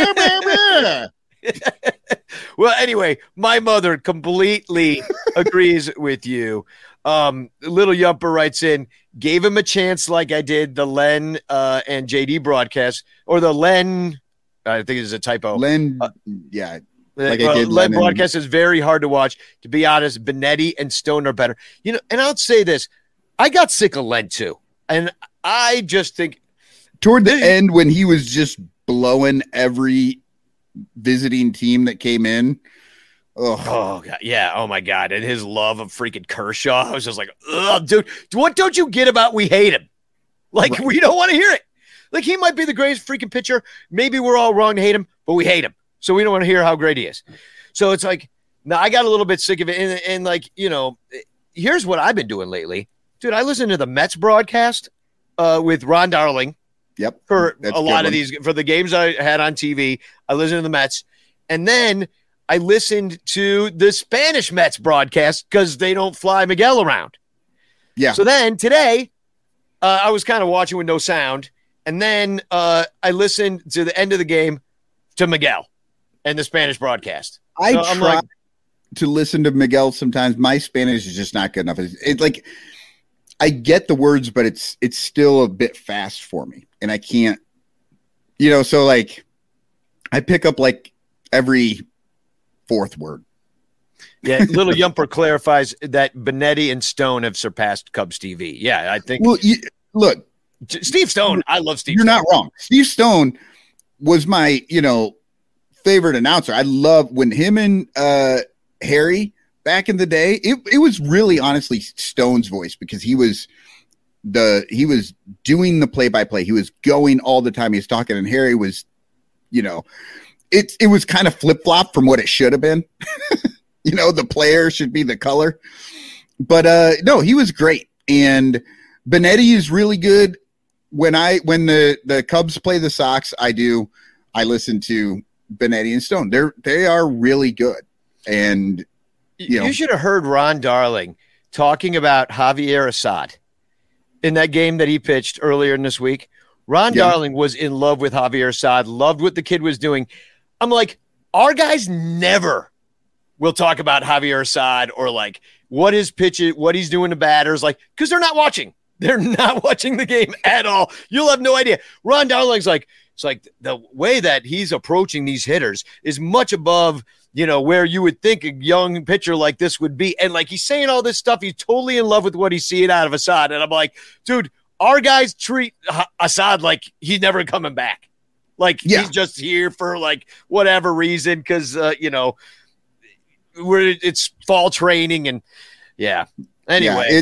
Well, anyway, my mother completely agrees with you. Um, Little Yumper writes in, gave him a chance like I did the Len uh, and J D broadcast, or the Len, I think it's a typo. Len, Uh, yeah. Like like I did Len Len and- broadcast is very hard to watch. To be honest, Benetti and Stone are better. You know, and I'll say this, I got sick of Len too. And I just think Toward the end when he was just blowing every visiting team that came in. Ugh. Oh God, yeah. Oh my God, and his love of freaking Kershaw. I was just like, ugh, dude. What don't you get about we hate him? Like Right. we don't want to hear it. Like he might be the greatest freaking pitcher. Maybe we're all wrong to hate him, but we hate him, so we don't want to hear how great he is. So it's like, now I got a little bit sick of it, and, and like you know, here's what I've been doing lately, dude. I listen to the Mets broadcast uh, with Ron Darling. Yep. For That's a a good lot of one. these, for the games I had on T V, I listened to the Mets, and then I listened to the Spanish Mets broadcast because they don't fly Miguel around. Yeah. So then today, uh, I was kind of watching with no sound, and then uh, I listened to the end of the game to Miguel and the Spanish broadcast. I So try I'm like, to listen to Miguel sometimes. My Spanish is just not good enough. It's, it's like I get the words, but it's it's still a bit fast for me, and I can't. You know, so like I pick up like every fourth word. yeah, Little Yumper clarifies that Benetti and Stone have surpassed Cubs T V. Yeah, I think Well, you, look, Steve Stone. I love Steve. you're Stone. not wrong. Steve Stone was my, you know, favorite announcer. I love when him and uh, Harry back in the day. It it was really honestly Stone's voice because he was the he was doing the play by play. He was going all the time. He was talking, and Harry was, you know, it it was kind of flip flop from what it should have been. You know, the player should be the color, but uh, no, he was great. And Benetti is really good. When I when the the Cubs play the Sox, I do I listen to Benetti and Stone. They're they are really good. And you You, know. should have heard Ron Darling talking about Javier Assad in that game that he pitched earlier in this week. Ron Yeah. Darling was in love with Javier Assad, loved what the kid was doing. I'm like, our guys never will talk about Javier Assad or like what his pitch is, what he's doing to batters, like, because they're not watching. They're not watching the game at all. You'll have no idea. Ron Darling's like, it's like the way that he's approaching these hitters is much above, you know, where you would think a young pitcher like this would be. And like he's saying all this stuff, he's totally in love with what he's seeing out of Assad. And I'm like, dude, our guys treat H- Assad like he's never coming back. Like Yeah. he's just here for like whatever reason, because uh, you know, we're it's fall training and yeah. Anyway, yeah, it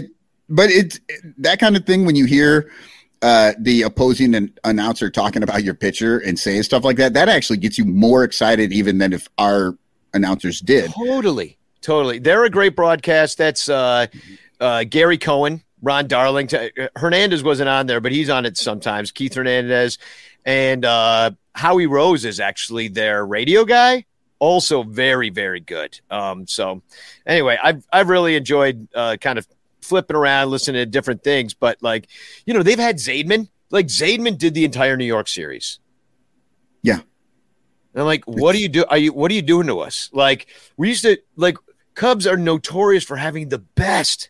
but it's that kind of thing when you hear uh, the opposing an- announcer talking about your pitcher and saying stuff like that, that actually gets you more excited even than if our announcers did. Totally. Totally. They're a great broadcast. That's uh, uh, Gary Cohen, Ron Darlington. Hernandez wasn't on there, but he's on it sometimes. Keith Hernandez. And uh, Howie Rose is actually their radio guy. Also very, very good. Um, so anyway, I've, I've really enjoyed uh, kind of flipping around, listening to different things. But, like, you know, they've had Zaidman. Like, Zaidman did the entire New York series. Yeah. And I'm like, what do you do? Are you, what are you doing to us? Like, we used to, like, Cubs are notorious for having the best.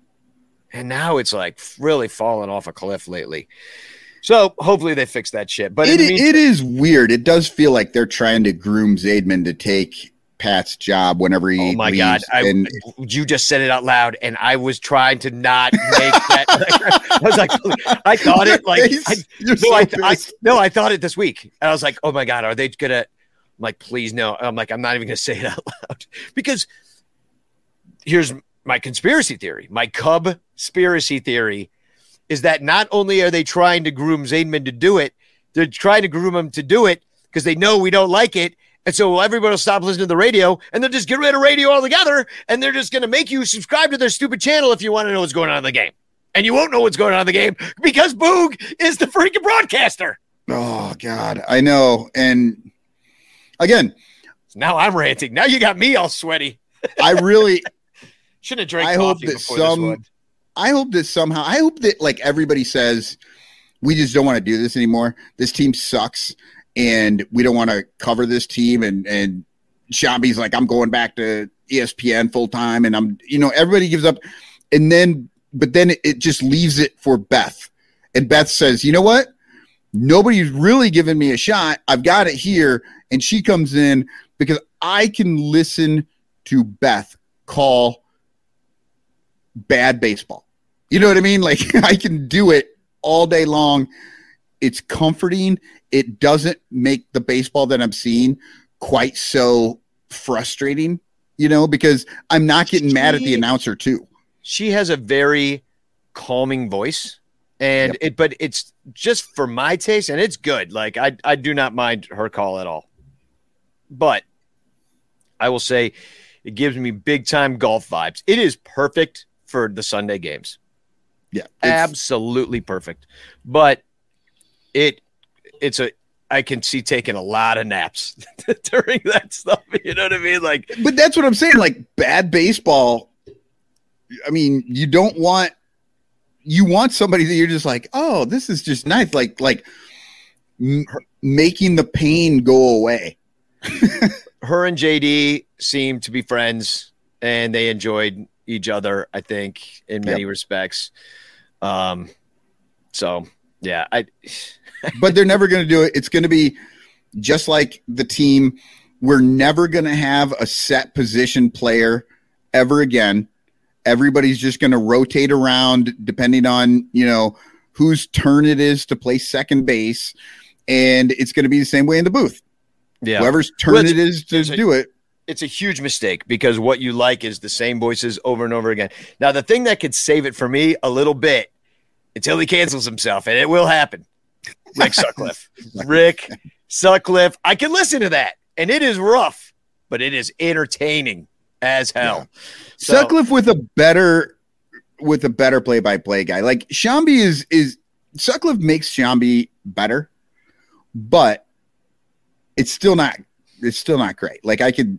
And now it's, like, really fallen off a cliff lately. So hopefully they fix that shit. But it, meantime, it is weird. It does feel like they're trying to groom Zaidman to take Pat's job whenever he. Oh my leaves. God! I, and, you just said it out loud, and I was trying to not make that. Like, I was like, I thought it like. I, no, so I, I, no, I thought it this week, and I was like, oh my God, are they gonna? I'm like, please no. I'm like, I'm not even gonna say it out loud because here's my conspiracy theory. My Cub conspiracy theory is that not only are they trying to groom Zaidman to do it, they're trying to groom him to do it because they know we don't like it. And so everybody will stop listening to the radio and they'll just get rid of radio altogether. And they're just going to make you subscribe to their stupid channel if you want to know what's going on in the game. And you won't know what's going on in the game because Boog is the freaking broadcaster. Oh God, I know. And again, now I'm ranting. Now you got me all sweaty. I really should have drank I coffee hope that before some, this one. I hope that somehow, I hope that like everybody says, we just don't want to do this anymore. This team sucks and we don't want to cover this team. And, and Shambi's like, I'm going back to E S P N full time. And I'm, you know, everybody gives up. And then, but then it, it just leaves it for Beth. And Beth says, you know what? Nobody's really giving me a shot. I've got it here. And she comes in because I can listen to Beth call bad baseball. You know what I mean? Like I can do it all day long. It's comforting. It doesn't make the baseball that I'm seeing quite so frustrating, you know, because I'm not getting she, mad at the announcer too. She has a very calming voice and yep. it, but it's just for my taste and it's good. Like I, I do not mind her call at all, but I will say it gives me big time golf vibes. It is perfect for the Sunday games. Yeah, absolutely perfect. But it, it's a, I can see taking a lot of naps during that stuff. You know what I mean? Like, but that's what I'm saying. Like bad baseball. I mean, you don't want, you want somebody that you're just like, oh, this is just nice. Like, like m- making the pain go away. Her and J D seem to be friends and they enjoyed each other, I think, in many yep. respects. Um, so yeah, I, but they're never going to do it. It's going to be just like the team. We're never going to have a set position player ever again. Everybody's just going to rotate around depending on, you know, whose turn it is to play second base. And it's going to be the same way in the booth. Yeah. Whoever's turn well, it is to do it. It's a huge mistake because what you like is the same voices over and over again. Now, the thing that could save it for me a little bit until he cancels himself, and it will happen, Rick Sutcliffe. Rick Sutcliffe. I can listen to that, and it is rough, but it is entertaining as hell. Yeah. So, Sutcliffe with a better with a better play-by-play guy. Like Shambi is is Sutcliffe makes Shambi better, but it's still not it's still not great. Like I could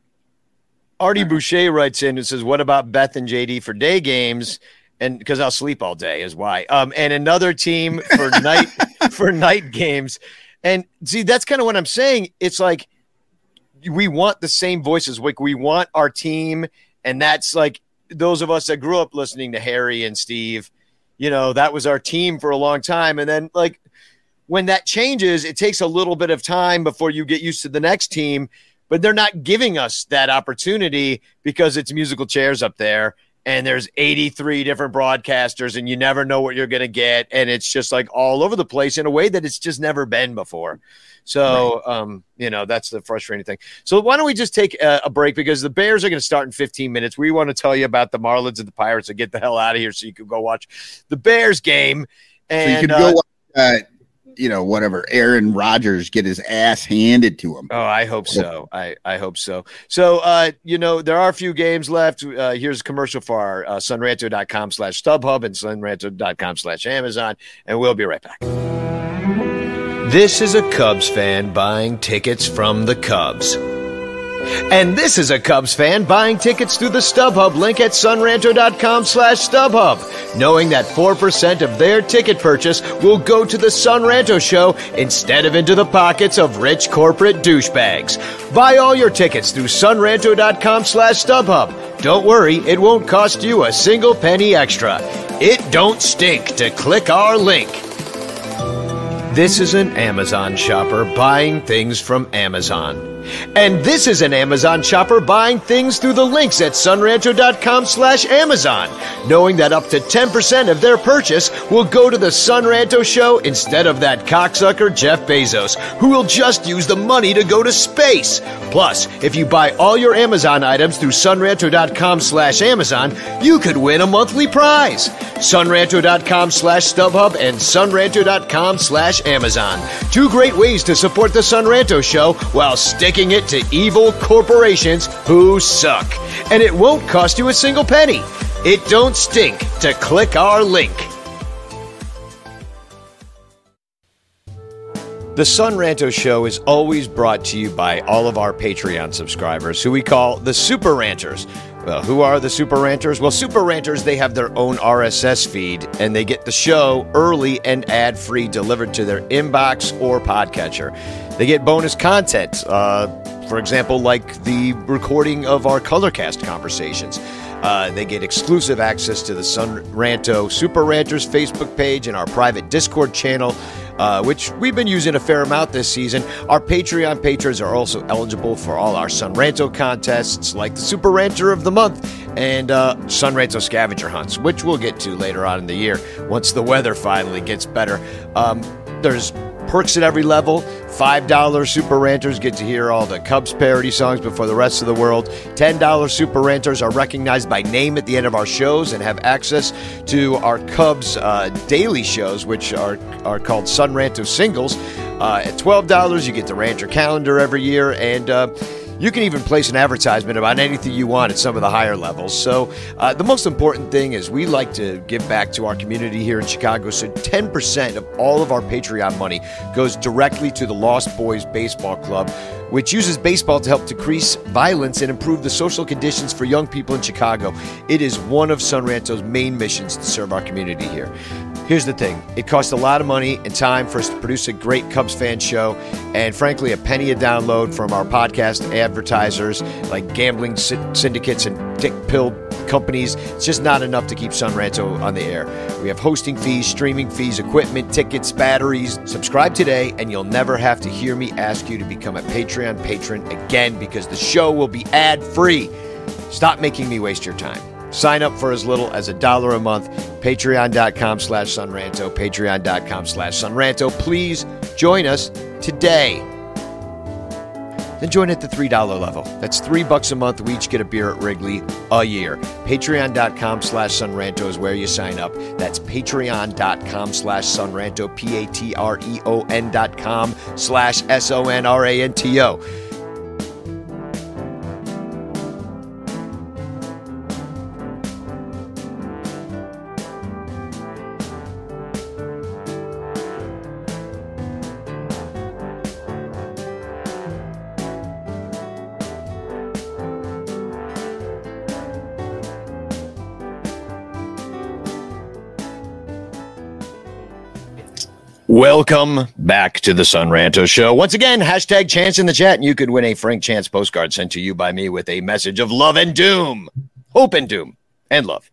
Artie Boucher writes in and says, what about Beth and J D for day games? And because I'll sleep all day is why. Um, and another team for night for night games. And see, that's kind of what I'm saying. It's like we want the same voices. Like we want our team, and that's like those of us that grew up listening to Harry and Steve. You know, that was our team for a long time. And then like when that changes, it takes a little bit of time before you get used to the next team. But they're not giving us that opportunity because it's musical chairs up there. and there's eighty-three different broadcasters, and you never know what you're going to get. And it's just like all over the place in a way that it's just never been before. So, right. um, you know, that's the frustrating thing. So why don't we just take a, a break, because the Bears are going to start in fifteen minutes. We want to tell you about the Marlins and the Pirates, so get the hell out of here so you can go watch the Bears game. And so you can uh, go watch, uh, you know, whatever, Aaron Rodgers get his ass handed to him. Oh, I hope so. I, I hope so. So, uh, you know, there are a few games left. Uh, here's a commercial for our uh, sunranto.com slash StubHub and sunranto.com slash Amazon, and we'll be right back. This is a Cubs fan buying tickets from the Cubs. And this is a Cubs fan buying tickets through the StubHub link at sunranto.com slash StubHub, knowing that four percent of their ticket purchase will go to the Sunranto show instead of into the pockets of rich corporate douchebags. Buy all your tickets through sunranto.com slash StubHub. Don't worry, it won't cost you a single penny extra. It don't stink to click our link. This is an Amazon shopper buying things from Amazon. And this is an Amazon shopper buying things through the links at sunranto.com slash Amazon, knowing that up to ten percent of their purchase will go to the Sunranto show instead of that cocksucker Jeff Bezos, who will just use the money to go to space. Plus, if you buy all your Amazon items through sunranto.com slash Amazon, you could win a monthly prize. sunranto.com slash StubHub and sunranto.com slash Amazon. Two great ways to support the Sunranto show while sticking it to evil corporations who suck. And it won't cost you a single penny. It don't stink to click our link. The Sunranto show is always brought to you by all of our Patreon subscribers, who we call the Super Ranters. Well, who are the Super Ranters? Well, Super Ranters, they have their own R S S feed, and they get the show early and ad-free delivered to their inbox or podcatcher. They get bonus content, uh, for example, like the recording of our Colorcast conversations. Uh, they get exclusive access to the Sunranto Super Ranters Facebook page and our private Discord channel, Uh, which we've been using a fair amount this season. Our Patreon patrons are also eligible for all our Sunranto contests, like the Super Ranter of the Month and uh, Sunranto Scavenger Hunts, which we'll get to later on in the year once the weather finally gets better. Um, there's perks at every level. five dollars Super Ranters get to hear all the Cubs parody songs before the rest of the world. ten dollars Super Ranters are recognized by name at the end of our shows and have access to our Cubs uh, daily shows, which are, are called Sunranto Singles. Uh, at twelve dollars, you get the Ranter calendar every year, and uh, you can even place an advertisement about anything you want at some of the higher levels. So uh, the most important thing is we like to give back to our community here in Chicago. So ten percent of all of our Patreon money goes directly to the Lost Boys Baseball Club, which uses baseball to help decrease violence and improve the social conditions for young people in Chicago. It is one of Sunranto's main missions to serve our community here. Here's the thing. It costs a lot of money and time for us to produce a great Cubs fan show, and frankly, a penny a download from our podcast advertisers like gambling syndicates and dick pill companies. It's just not enough to keep Sunranto on the air. We have hosting fees, streaming fees, equipment, tickets, batteries. Subscribe today, and you'll never have to hear me ask you to become a Patreon patron again, because the show will be ad-free. Stop making me waste your time. Sign up for as little as a dollar a month. Patreon.com slash Sunranto. Patreon.com slash Sunranto. Please join us today. Then join at the three dollars level. That's three bucks a month. We each get a beer at Wrigley a year. Patreon.com slash Sunranto is where you sign up. That's Patreon.com slash Sunranto. P-A-T-R-E-O-N dot com slash S-O-N-R-A-N-T-O. Welcome back to the Sunranto Show. Once again, hashtag Chance in the chat, and you could win a Frank Chance postcard sent to you by me with a message of love and doom. Hope and doom. And love.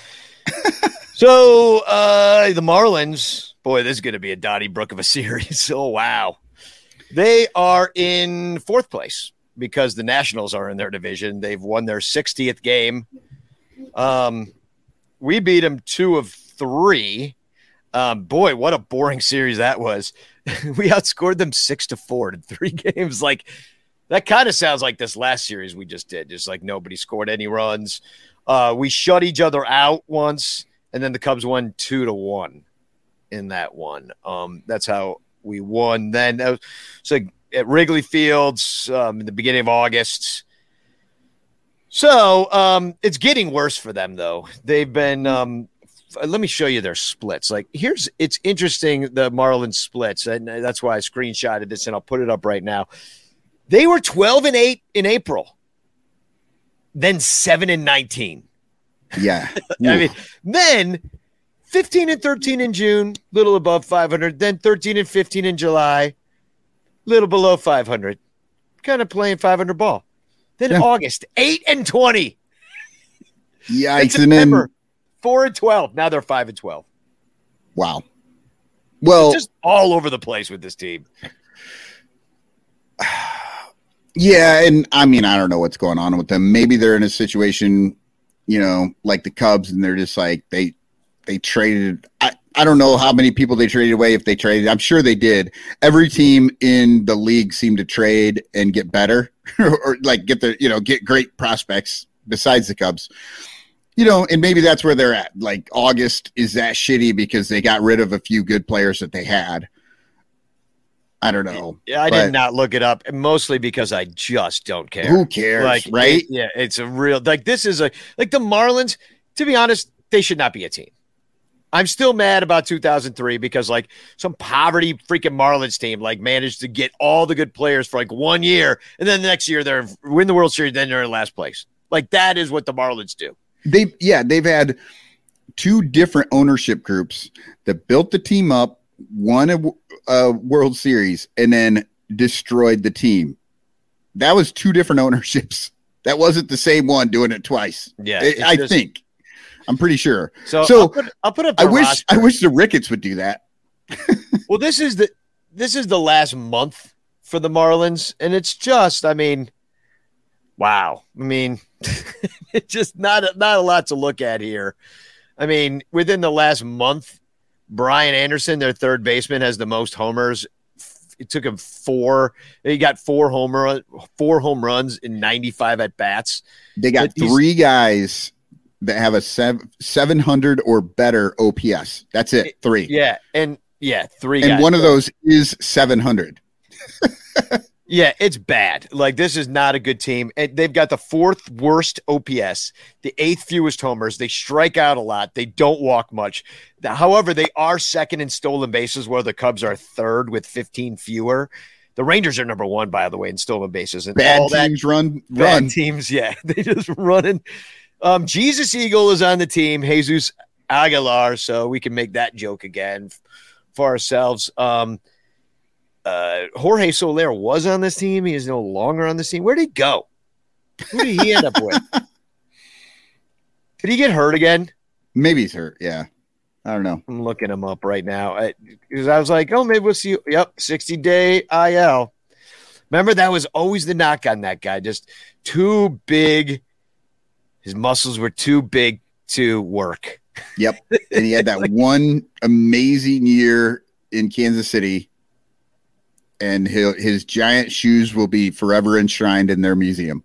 So, uh, the Marlins, boy, this is going to be a Donnybrook of a series. Oh, wow. They are in fourth place because the Nationals are in their division. They've won their sixtieth game. Um, we beat them two of three. Um, boy, what a boring series that was. We outscored them six to four in three games. Like that kind of sounds like this last series we just did. Just like nobody scored any runs. Uh, we shut each other out once, and then the Cubs won two to one in that one. Um, that's how we won. Then that was, so at Wrigley Fields um, in the beginning of August. So um, it's getting worse for them, though. They've been. Um, let me show you their splits. Like here's it's interesting the Marlins splits, and that's why I screenshotted this, and I'll put it up right now. They were twelve and eight in April. Then seven and nineteen. Yeah. I mean, then fifteen and thirteen in June, little above five hundred. Then thirteen and fifteen in July, little below five hundred. Kind of playing five hundred ball. Then yeah. August, eight and twenty. Yikes. And then four and twelve. Now they're five and twelve. Wow. Well, it's just all over the place with this team. Yeah, and I mean, I don't know what's going on with them. Maybe they're in a situation, you know, like the Cubs, and they're just like they they traded. I, I don't know how many people they traded away if they traded. I'm sure they did. Every team in the league seemed to trade and get better, or like get the you know get great prospects besides the Cubs. You know, and maybe that's where they're at. Like August is that shitty because they got rid of a few good players that they had. I don't know. Yeah, I did not look it up, mostly because I just don't care. Who cares, like, right? It, yeah, it's a real like this is a like the Marlins. To be honest, they should not be a team. I'm still mad about two thousand three because like some poverty freaking Marlins team like managed to get all the good players for like one year, and then the next year they're win the World Series, then they're in last place. Like that is what the Marlins do. They yeah, they've had two different ownership groups that built the team up, won a, a World Series, and then destroyed the team. That was two different ownerships. That wasn't the same one doing it twice. Yeah, I, I just, think. I'm pretty sure. So, so I'll put, I'll put up. I wish roster. I wish the Ricketts would do that. Well, this is the this is the last month for the Marlins, and it's just, I mean, wow. I mean, it's just not a, not a lot to look at here. I mean, within the last month, Brian Anderson, their third baseman, has the most homers. It took him four. He got four home run, four home runs in ninety-five at bats. They got three guys that have a seven, seven hundred or better O P S. That's it. Three. Yeah. And yeah, three and guys. one of those is seven hundred. Yeah, it's bad. Like, this is not a good team. And they've got the fourth worst O P S, the eighth fewest homers. They strike out a lot. They don't walk much. However, they are second in stolen bases, where the Cubs are third with fifteen fewer. The Rangers are number one, by the way, in stolen bases. And bad all teams that, run. Bad run. teams, yeah. They just running. Um, Jesus Eagle is on the team, Jesus Aguilar, so we can make that joke again for ourselves. Um, Uh, Jorge Soler was on this team. He is no longer on this team. Where did he go? Who did he end up with? Did he get hurt again? Maybe he's hurt. Yeah. I don't know. I'm looking him up right now. Because I, I was like, oh, maybe we'll see. Yep. sixty day I L. Remember, that was always the knock on that guy. Just too big. His muscles were too big to work. Yep. And he had that one amazing year in Kansas City. And he'll, his giant shoes will be forever enshrined in their museum.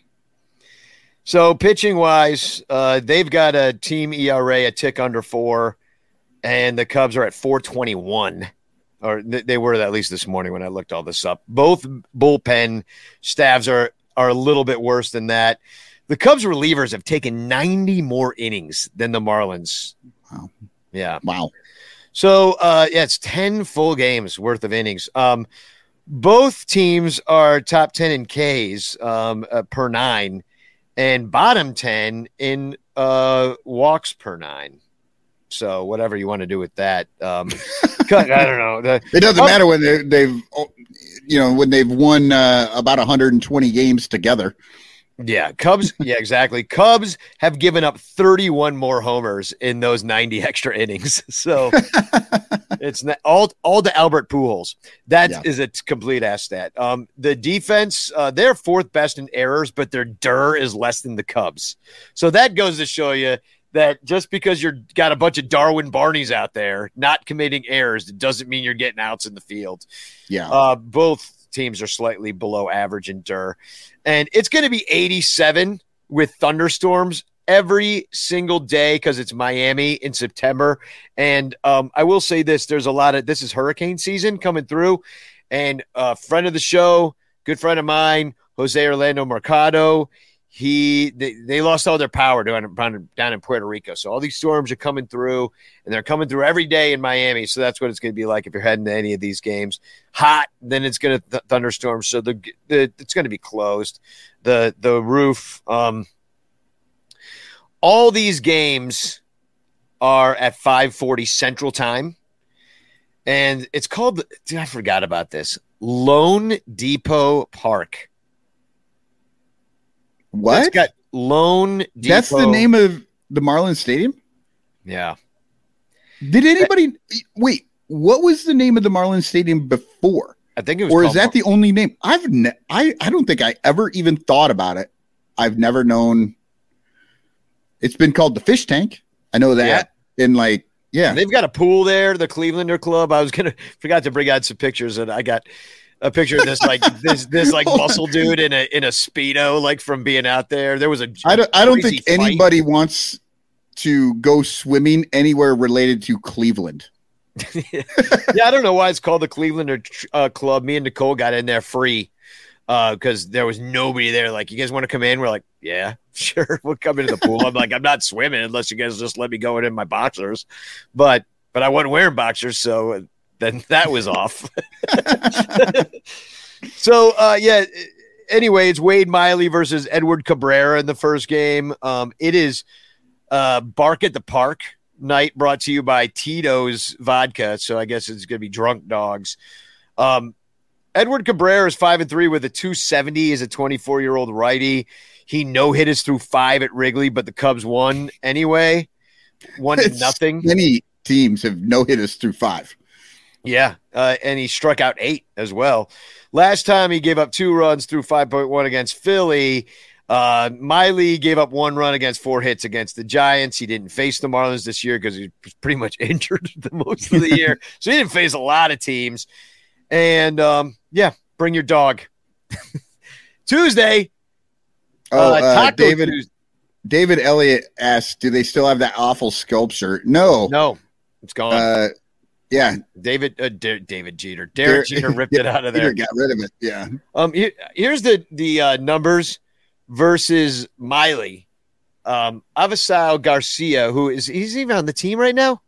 So pitching wise, uh, they've got a team E R A a tick under four, and the Cubs are at four twenty-one, or th- they were at least this morning when I looked all this up. Both bullpen staffs are are a little bit worse than that. The Cubs relievers have taken ninety more innings than the Marlins. Wow. Yeah. Wow. So, uh, yeah, it's ten full games worth of innings. Um, both teams are top ten in Ks um, uh, per nine, and bottom ten in uh, walks per nine. So, whatever you want to do with that, um, I don't know. The, it doesn't oh, matter when they, they've, you know, when they've won uh, about one hundred twenty games together. Yeah, Cubs. Yeah, exactly. Cubs have given up thirty-one more homers in those ninety extra innings. So It's not all all to Albert Pujols. That Yeah. is a t- complete ass stat. Um, the defense, uh, they're fourth best in errors, but their D E R is less than the Cubs. So that goes to show you that just because you're got a bunch of Darwin Barneys out there not committing errors, it doesn't mean you're getting outs in the field. Yeah. Uh, both teams are slightly below average in D E R. And it's going to be eighty-seven with thunderstorms every single day because it's Miami in September. And um, I will say this, there's a lot of, this is hurricane season coming through. And a friend of the show, good friend of mine, Jose Orlando Mercado, he they, they lost all their power down, down in Puerto Rico. So all these storms are coming through, and they're coming through every day in Miami. So that's what it's going to be like if you're heading to any of these games. Hot, then it's going to th- thunderstorm. So the, the it's going to be closed. The the roof. Um, all these games are at five forty Central Time, and it's called. Dude, I forgot about this. Lone Depot Park. What? It's got Lone Depot. That's the name of the Marlins Stadium? Yeah. Did anybody wait? What was the name of the Marlins Stadium before? I think it was. Or is called- that the only name? I've ne- I I don't think I ever even thought about it. I've never known. It's been called the Fish Tank. I know that. And like, yeah, They've got a pool there, the Clevelander Club. I was gonna forgot to bring out some pictures, and I got a picture of this like this this like muscle dude in a in a Speedo, like from being out there. There was a I don't. I don't crazy think fight. anybody wants to go swimming anywhere related to Cleveland. Yeah, I don't know why it's called the Clevelander uh, Club. Me and Nicole got in there free because uh, there was nobody there. Like, you guys want to come in? We're like, yeah, sure, we'll come into the pool. I'm like, I'm not swimming unless you guys just let me go in, in my boxers. But but I wasn't wearing boxers, so then that was off. So uh, yeah. Anyway, it's Wade Miley versus Edward Cabrera in the first game. Um, it is uh, Bark at the Park night, brought to you by Tito's Vodka. So I guess it's going to be drunk dogs. Um, Edward Cabrera is five and three with a two seventy. He's a twenty-four year old righty. He no hit us through five at Wrigley, but the Cubs won anyway. One to It's- nothing. Many teams have no hit us through five. Yeah, uh, and he struck out eight as well. Last time he gave up two runs through five point one against Philly. Uh, Miley gave up one run against four hits against the Giants. He didn't face the Marlins this year because he was pretty much injured the most of the year. So he didn't face a lot of teams. And, um, yeah, bring your dog. Tuesday. Oh, uh, uh, Taco David Tuesday. David Elliott asked, "Do they still have that awful sculpture?" No. No, it's gone. Uh, yeah, David uh, D- David Jeter. Der- Derek Jeter ripped it out of there. Peter got rid of it. Yeah. Um, here, here's the the uh, numbers versus Miley. Um, Avisail Garcia, who is he's even on the team right now.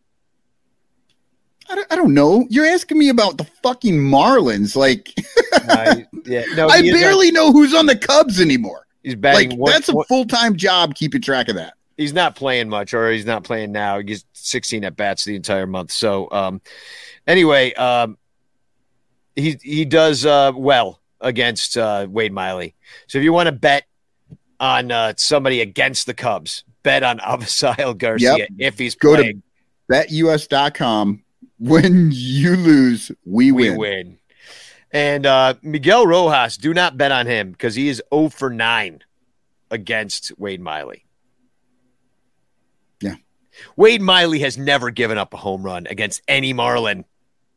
I don't, I don't know. You're asking me about the fucking Marlins. Like, Uh, yeah, no, I he is on- barely know who's on the Cubs anymore. he's batting. Like, one, that's a one- full time job keeping track of that. he's not playing much, or he's not playing now. He gets sixteen at bats the entire month. So, um, anyway, um, he he does uh, well against uh, Wade Miley. So if you want to bet on uh, somebody against the Cubs, bet on Avisail Garcia Yep. if he's Go playing. to bet U S dot com. When you lose, we we win. win. And uh, Miguel Rojas, do not bet on him because he is zero for nine against Wade Miley. Yeah. Wade Miley has never given up a home run against any Marlin.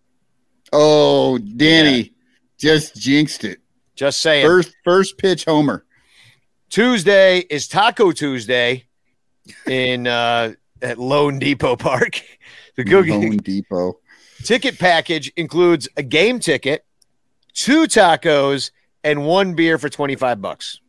Oh, Danny just jinxed it. Just saying. First, first pitch homer. Tuesday is Taco Tuesday in uh, at Lone Depot Park. The Googie Home Depot. ticket package includes a game ticket, two tacos, and one beer for twenty-five bucks.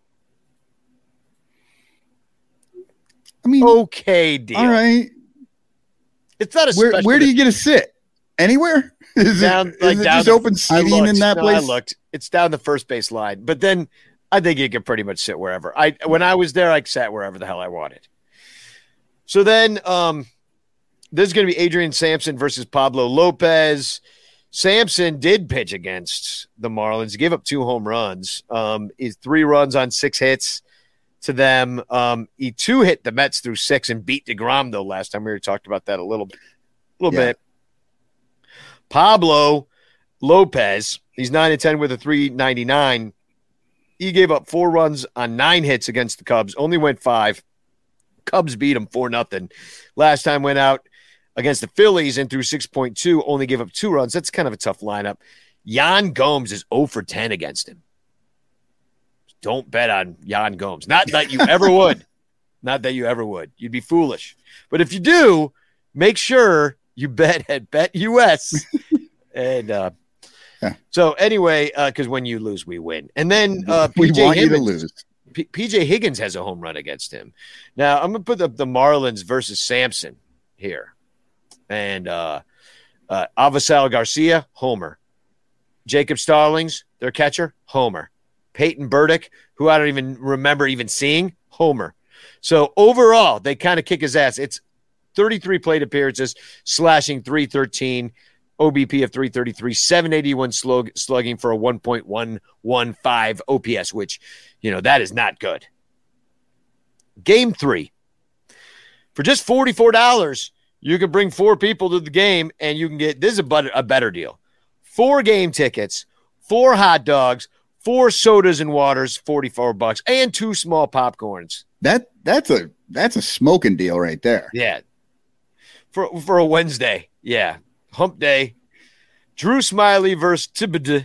I mean, Okay, deal. all right. It's not a Where special where do you get to sit? Anywhere? Is Down- it, like is it down just the- open I seating in looked. that No, place? I looked. It's down the first base line. But then I think you could pretty much sit wherever. I when I was there, I sat wherever the hell I wanted. So then um this is going to be Adrian Sampson versus Pablo Lopez. Sampson did pitch against the Marlins. He gave up two home runs. Um, he's three runs on six hits to them. Um, he two hit the Mets through six and beat DeGrom, though, last time we were talked about that a little bit. A little Yeah. bit. Pablo Lopez, he's nine and ten with a three ninety-nine. He gave up four runs on nine hits against the Cubs, only went five. Cubs beat him four nothing. Last time went out against the Phillies and threw six point two, only gave up two runs. That's kind of a tough lineup. Yan Gomes is zero for ten against him. Don't bet on Yan Gomes. Not that you ever would. Not that you ever would. You'd be foolish. But if you do, make sure you bet at BetUS. and uh, yeah. so anyway, because uh, when you lose, we win. And then uh, we P J want Higgins, you to lose. P- PJ Higgins has a home run against him. Now I'm gonna put the, the Marlins versus Sampson here, and uh, uh, Avisal Garcia, homer. Jacob Stallings, their catcher, homer. Peyton Burdick, who I don't even remember even seeing, homer. So overall, they kind of kick his ass. It's thirty-three plate appearances, slashing three thirteen, O B P of three thirty-three, seven eighty-one slug, slugging for a one point one one five O P S, which, you know, that is not good. Game three. For just forty-four dollars, you can bring four people to the game, and you can get – this is a better, a better deal. Four game tickets, four hot dogs, four sodas and waters, forty-four bucks, and two small popcorns. That that's a that's a smoking deal right there. Yeah. For for a Wednesday. Yeah. Hump day. Drew Smiley versus Thibodeau.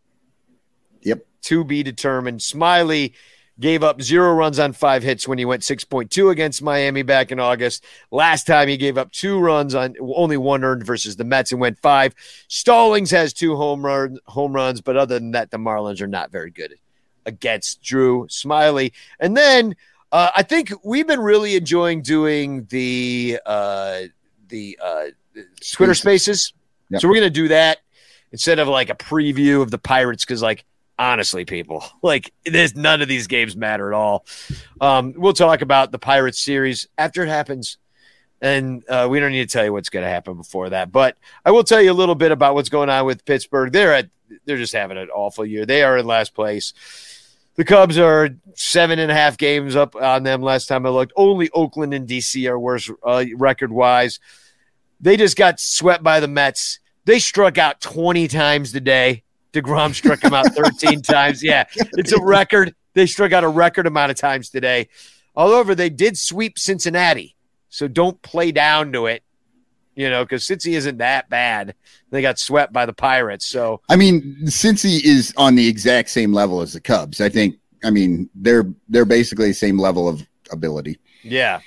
Yep. To be determined. Smiley gave up zero runs on five hits when he went six point two against Miami back in August. Last time he gave up two runs on only one earned versus the Mets and went five. Stallings has two home run home runs, but other than that, the Marlins are not very good against Drew Smiley. And then uh, I think we've been really enjoying doing the uh, the uh, Twitter Spaces. Yep. So we're gonna do that instead of like a preview of the Pirates because like. Honestly, people, like there's none of these games matter at all. Um, we'll talk about the Pirates series after it happens, and uh, we don't need to tell you what's going to happen before that. But I will tell you a little bit about what's going on with Pittsburgh. They're at they're just having an awful year. They are in last place. The Cubs are seven and a half games up on them. Last time I looked, only Oakland and D C are worse uh, record wise. They just got swept by the Mets. They struck out twenty times today. DeGrom struck him out thirteen times. Yeah, it's a record. They struck out a record amount of times today. However, they did sweep Cincinnati, so don't play down to it, you know, because Cincy isn't that bad. They got swept by the Pirates. So I mean, Cincy is on the exact same level as the Cubs. I think. I mean, they're they're basically the same level of ability. Yeah.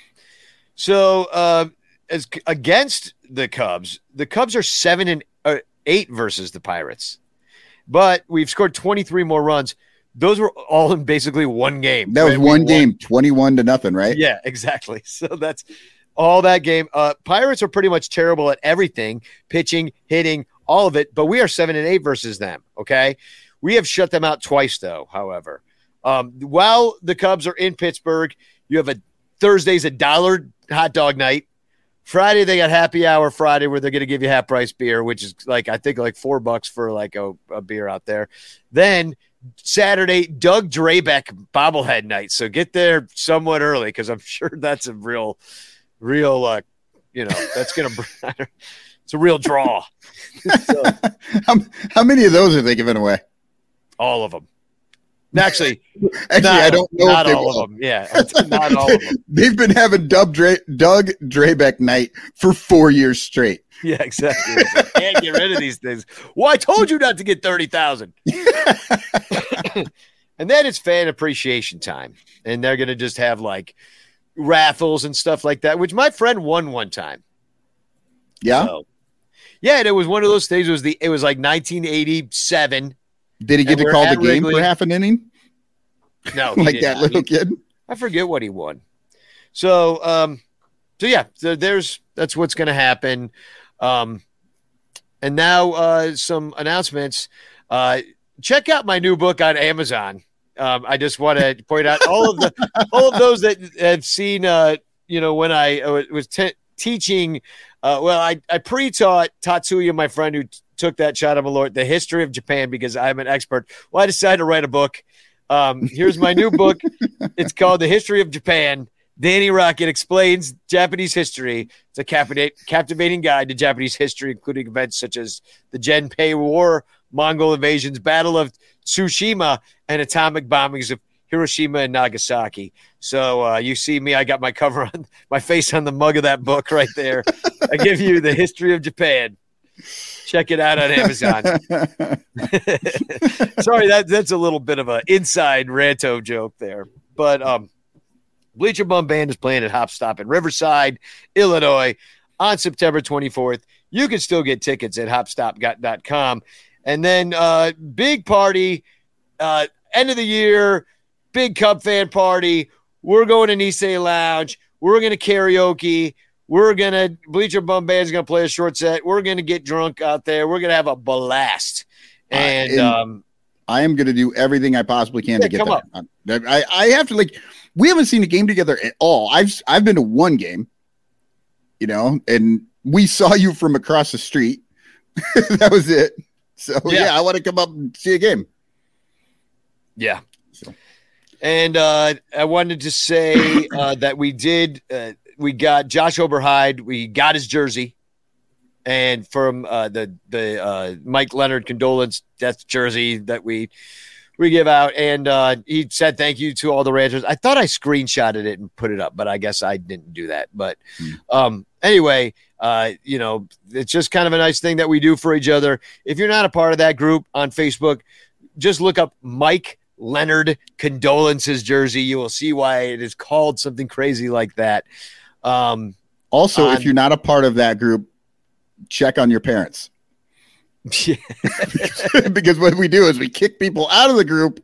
So uh, as against the Cubs, the Cubs are seven and uh, eight versus the Pirates. But we've scored twenty-three more runs. Those were all in basically one game. That was right? one game, twenty-one to nothing, right? Yeah, exactly. So that's all that game. Uh, Pirates are pretty much terrible at everything, pitching, hitting, all of it. But we are seven and eight versus them, okay? We have shut them out twice, though, however. Um, while the Cubs are in Pittsburgh, you have a Thursday's a dollar hot dog night. Friday, they got happy hour Friday where they're going to give you half price beer, which is like, I think like four bucks for like a, a beer out there. Then Saturday, Doug Drabeck bobblehead night. So get there somewhat early because I'm sure that's a real, real, uh, you know, that's going to, it's a real draw. So, how, how many of those are they giving away? All of them. Actually, actually, not, I don't know not if they all will. of them. Yeah, not all of them. They've been having Doug, Dra- Doug Drabeck night for four years straight. Yeah, exactly. Can't get rid of these things. Well, I told you not to get thirty thousand. And then it's fan appreciation time, and they're gonna just have like raffles and stuff like that, which my friend won one time. Yeah, so, yeah, and it was one of those things. It was the it was like nineteen eighty-seven. Did he get to call the game Wrigley. for half an inning? No, like that not. little he, kid. I forget what he won. So, um, so yeah, so there's that's what's going to happen. Um, and now uh, some announcements. Uh, check out my new book on Amazon. Um, I just want to point out all of the all of those that have seen. Uh, you know, when I uh, was t- teaching. Uh, well, I, I pre-taught Tatsuya, my friend who t- took that shot of Malort, the history of Japan because I'm an expert. Well, I decided to write a book. Um, here's my new book. It's called The History of Japan. Danny Rocket explains Japanese history. It's a captivate, captivating guide to Japanese history, including events such as the Genpei War, Mongol invasions, Battle of Tsushima, and atomic bombings of Hiroshima and Nagasaki. So uh, you see me, I got my cover on my face on the mug of that book right there. I give you the history of Japan. Check it out on Amazon. Sorry, that that's a little bit of an inside Ranto joke there. But um, Bleacher Bum Band is playing at Hop Stop in Riverside, Illinois on September twenty-fourth. You can still get tickets at hop stop dot com. And then uh, big party, uh, end of the year, big Cub fan party. We're going to Nisei Lounge. We're going to karaoke. We're going to – Bleacher Bum Band's going to play a short set. We're going to get drunk out there. We're going to have a blast. And, uh, and um, I am going to do everything I possibly can yeah, to get come there. I, I have to – like, we haven't seen a game together at all. I've I've been to one game, you know, and we saw you from across the street. That was it. So, yeah, yeah I want to come up and see a game. Yeah. So. And uh, I wanted to say uh, that we did uh, – we got Josh Oberheide. We got his jersey. And from uh, the the uh, Mike Leonard condolence death jersey that we we give out. And uh, he said thank you to all the Ranters. I thought I screenshotted it and put it up, but I guess I didn't do that. But um, anyway – Uh, you know, it's just kind of a nice thing that we do for each other. If you're not a part of that group on Facebook, just look up Mike Leonard Condolences jersey. You will see why it is called something crazy like that. Um, also, on, if you're not a part of that group, check on your parents. Because what we do is we kick people out of the group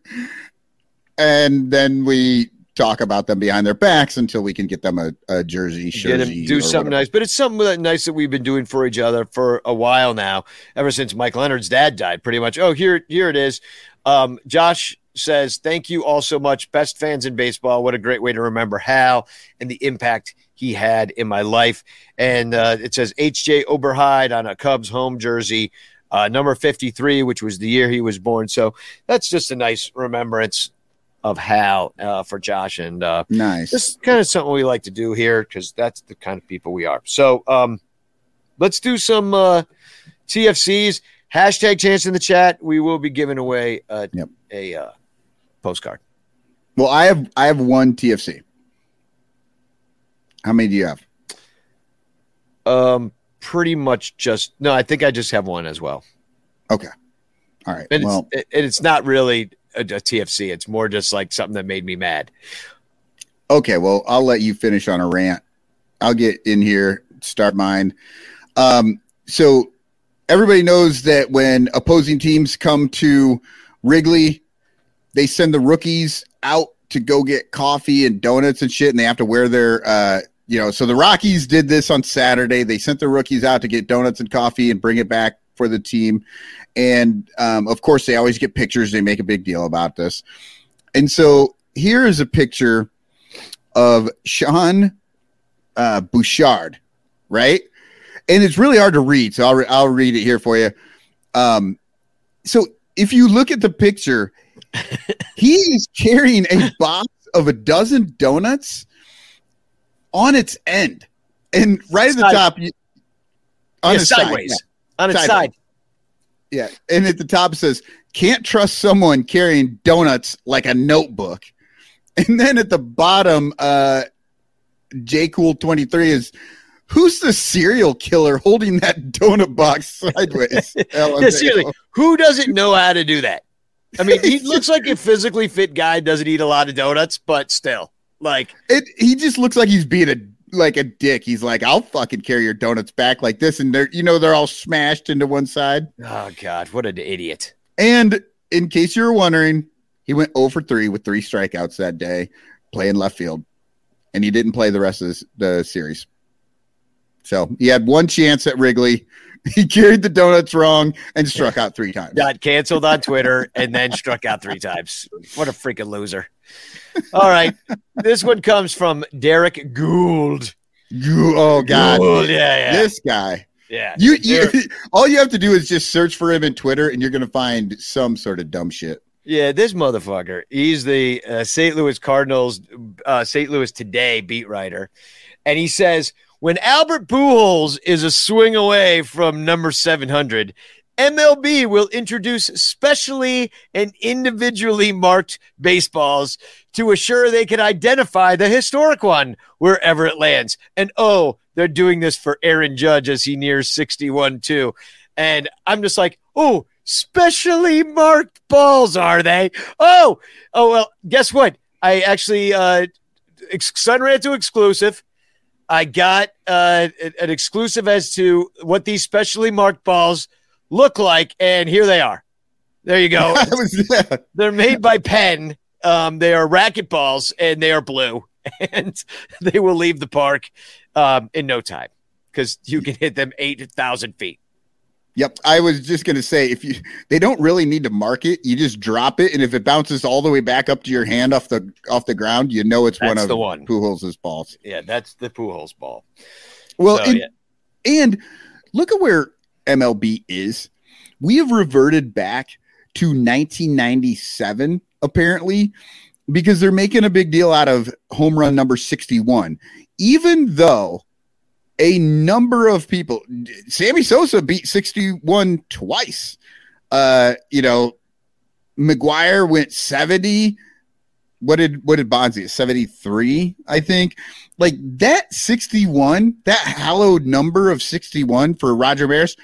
and then we talk about them behind their backs until we can get them a, a jersey, jersey, do something whatever. Nice. But it's something that nice that we've been doing for each other for a while now, ever since Mike Leonard's dad died, pretty much. Oh, here, here it is. Um, Josh says, thank you all so much. Best fans in baseball. What a great way to remember Hal and the impact he had in my life. And uh, it says H J Oberheide on a Cubs home jersey, uh, number fifty-three, which was the year he was born. So that's just a nice remembrance of Hal uh, for Josh. And uh, nice. This is kind of something we like to do here because that's the kind of people we are. So um, let's do some uh, T F Cs. Hashtag chance in the chat. We will be giving away a, yep. a uh, postcard. Well, I have I have one T F C. How many do you have? Um, pretty much just no. I think I just have one as well. Okay. All right. And well, it's, it, it's not really a, a T F C. It's more just like something that made me mad. Okay. Well, I'll let you finish on a rant. I'll get in here, start mine. Um, so everybody knows that when opposing teams come to Wrigley, they send the rookies out to go get coffee and donuts and shit, and they have to wear their, uh, you know, so the Rockies did this on Saturday. They sent the rookies out to get donuts and coffee and bring it back for the team. And, um, of course, they always get pictures. They make a big deal about this. And so here is a picture of Sean uh, Bouchard, right? And it's really hard to read, so I'll, re- I'll read it here for you. Um, so if you look at the picture, he is carrying a box of a dozen donuts on its end. And right at the top, you, on yeah, its sideways. Side, yeah. On its sideways. side. Yeah. And at the top it says, can't trust someone carrying donuts like a notebook. And then at the bottom, uh, J Cool twenty-three is, who's the serial killer holding that donut box sideways? Yeah, seriously, who doesn't know how to do that? I mean, he looks like a physically fit guy, doesn't eat a lot of donuts, but still, like it. He just looks like he's being a like a dick. He's like, I'll fucking carry your donuts back like this, and they're you know they're all smashed into one side. Oh God, what an idiot! And in case you were wondering, he went zero for three with three strikeouts that day, playing left field, and he didn't play the rest of the series. So he had one chance at Wrigley. He carried the donuts wrong and struck out three times. Got canceled on Twitter and then struck out three times. What a freaking loser. All right. This one comes from Derek Gould. Oh, God. Gould, yeah, yeah. This guy. Yeah. You, you, all you have to do is just search for him in Twitter and you're going to find some sort of dumb shit. Yeah, this motherfucker. He's the uh, Saint Louis Cardinals, uh, Saint Louis Today beat writer. And he says, when Albert Pujols is a swing away from number seven hundred, M L B will introduce specially and individually marked baseballs to assure they can identify the historic one wherever it lands. And, oh, they're doing this for Aaron Judge as he nears sixty-one, too. And I'm just like, oh, specially marked balls, are they? Oh, oh, well, guess what? I actually, uh, ex- Sunrant exclusive. I got uh, an exclusive as to what these specially marked balls look like, and here they are. There you go. was, yeah. They're made by Penn. Um, they are racket balls, and they are blue, and they will leave the park um, in no time because you can hit them eight thousand feet. Yep. I was just going to say, if you, they don't really need to mark it. You just drop it. And if it bounces all the way back up to your hand off the, off the ground, you know, it's That's one of the one. Pujols' balls. Yeah. That's the Pujols ball. Well, So, and, yeah. and look at where M L B is. We have reverted back to nineteen ninety-seven, apparently, because they're making a big deal out of home run number sixty-one, even though a number of people, Sammy Sosa beat sixty-one twice. Uh, you know, McGuire went seventy. What did what did Bonzi? seventy-three, I think. Like that sixty-one, that hallowed number of sixty-one for Roger Maris,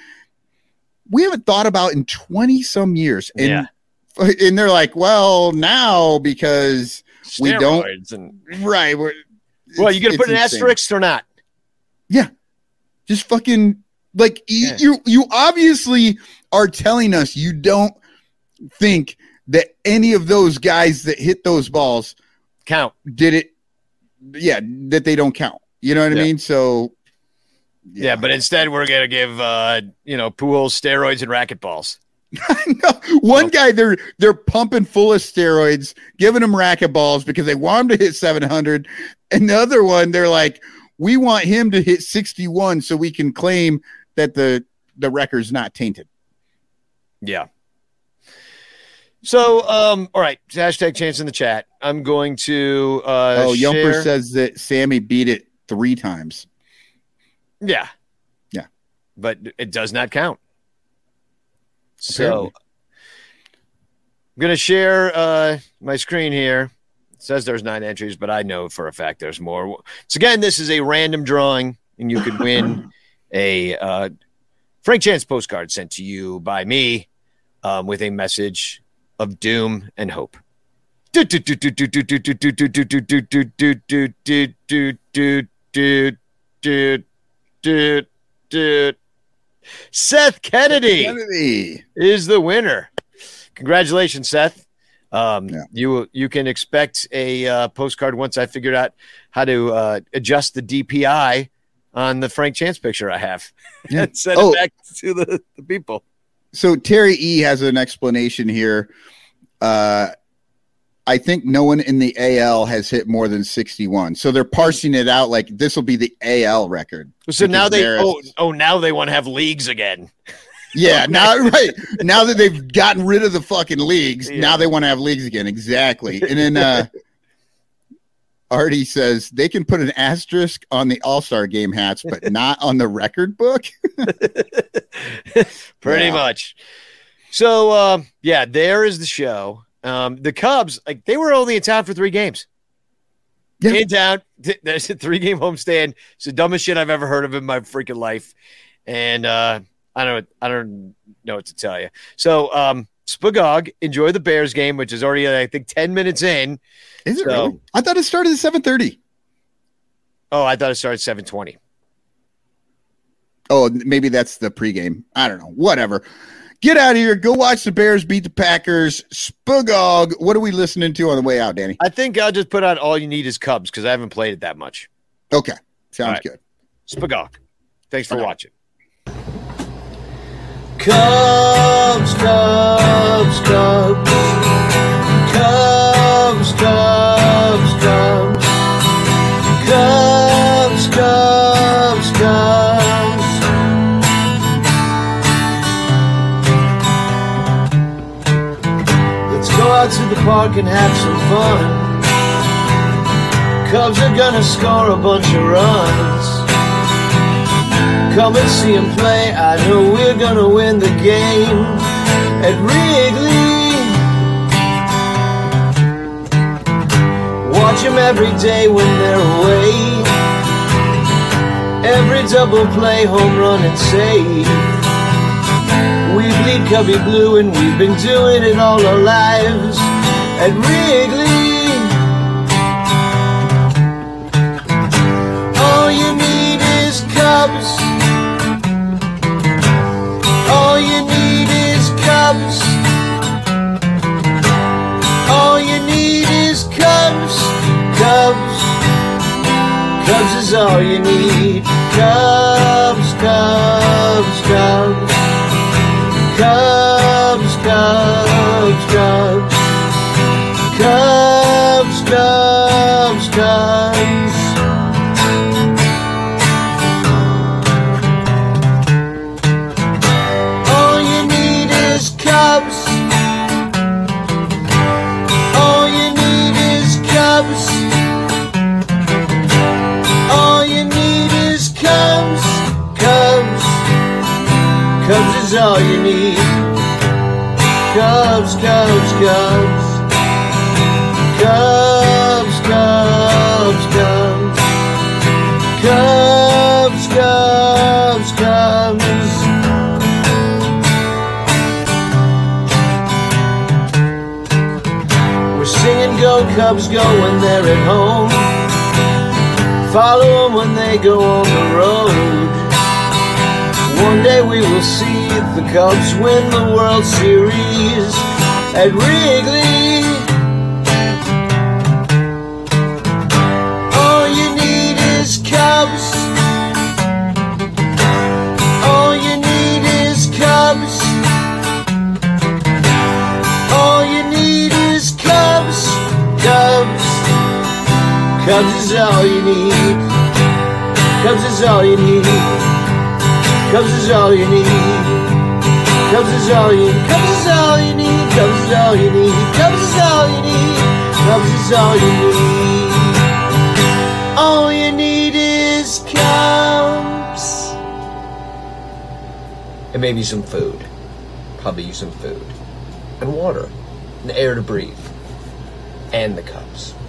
we haven't thought about in twenty some years. And Yeah. and they're like, well, now because we don't Steroids and right. We're, well, you gonna it's put an insane. asterisk or not? Yeah. Just fucking like you, Yeah. you you obviously are telling us you don't think that any of those guys that hit those balls Count. did it. Yeah, that they don't count. You know what I Yeah. mean? So Yeah, but instead we're gonna give uh, you know, Pujols steroids and racket balls. one guy they're they're pumping full of steroids, giving him racket balls because they want him to hit seven hundred, and the other one they're like, we want him to hit sixty-one so we can claim that the the record's not tainted. Yeah. So, um, all right, hashtag chance in the chat. I'm going to uh oh, Yumper share- says that Sammy beat it three times. Yeah. Yeah. But it does not count. So Apparently. I'm going to share uh, my screen here. It says there's nine entries, but I know for a fact there's more. So again, this is a random drawing, and you could win a uh, Frank Chance postcard sent to you by me um, with a message of doom and hope. Seth Kennedy, Kennedy. is the winner. Congratulations, Seth. Um, Yeah. You you can expect a uh, postcard once I figured out how to uh, adjust the D P I on the Frank Chance picture I have Yeah. and send Oh. it back to the, the people. So Terry E has an explanation here. Uh, I think no one in the A L has hit more than sixty-one. So they're parsing it out like this will be the A L record. So now Because they Maris- oh oh now they want to have leagues again. Yeah, now right. Now that they've gotten rid of the fucking leagues, Yeah. now they want to have leagues again. Exactly. And then uh Artie says they can put an asterisk on the All-Star game hats, but not on the record book. Pretty Yeah. much. So um, yeah, there is the show. Um, the Cubs, like they were only in town for three games. Yeah. In town, th- there's a three game homestand. It's the dumbest shit I've ever heard of in my freaking life. And uh, I don't, I don't know what to tell you. So um, Spagog, enjoy the Bears game, which is already I think ten minutes in. Is it So- really? I thought it started at seven thirty. Oh, I thought it started seven twenty. Oh, maybe that's the pregame. I don't know. Whatever. Get out of here. Go watch the Bears beat the Packers. Spagog. What are we listening to on the way out, Danny? I think I'll just put out All You Need Is Cubs because I haven't played it that much. Okay. Sounds All right. good. Spagog. Thanks for Okay. watching. Cubs, Cubs, Cubs. Cubs, Cubs, Cubs. Cubs, Cubs, Cubs. Let's go out out to the park and have some fun. Cubs are gonna score a bunch of runs. Come and see them play, I know we're gonna win the game at Wrigley. Watch them every day when they're away. Every double play, home run and save. We bleed Cubby blue and we've been doing it all our lives at Wrigley. All you need is Cubs. All you need is Cubs. All you need is Cubs. Cubs. Cubs is all you need. Cubs, Cubs, Cubs. Cubs, Cubs, Cubs. Cubs, Cubs, Cubs. All you need is Cubs. All you need is Cubs. All you need is Cubs. Cubs. Cubs is all you need. Cubs, Cubs, Cubs. Cubs, Cubs, Cubs. Cubs, Cubs, Cubs. We're singing Go Cubs Go when they're at home. Follow them when they go on the road. One day we will see the Cubs win the World Series at Wrigley. All you need is Cubs. All you need is Cubs. All you need is Cubs. Cubs. Cubs is all you need. Cubs is all you need. Cubs is all you need. Cubs is all you need. Cubs is all you need. Cubs is all you need. Cubs is all you need. Cubs is all you need. All you need is Cubs. And maybe some food. Probably some food. And water. And air to breathe. And the Cubs.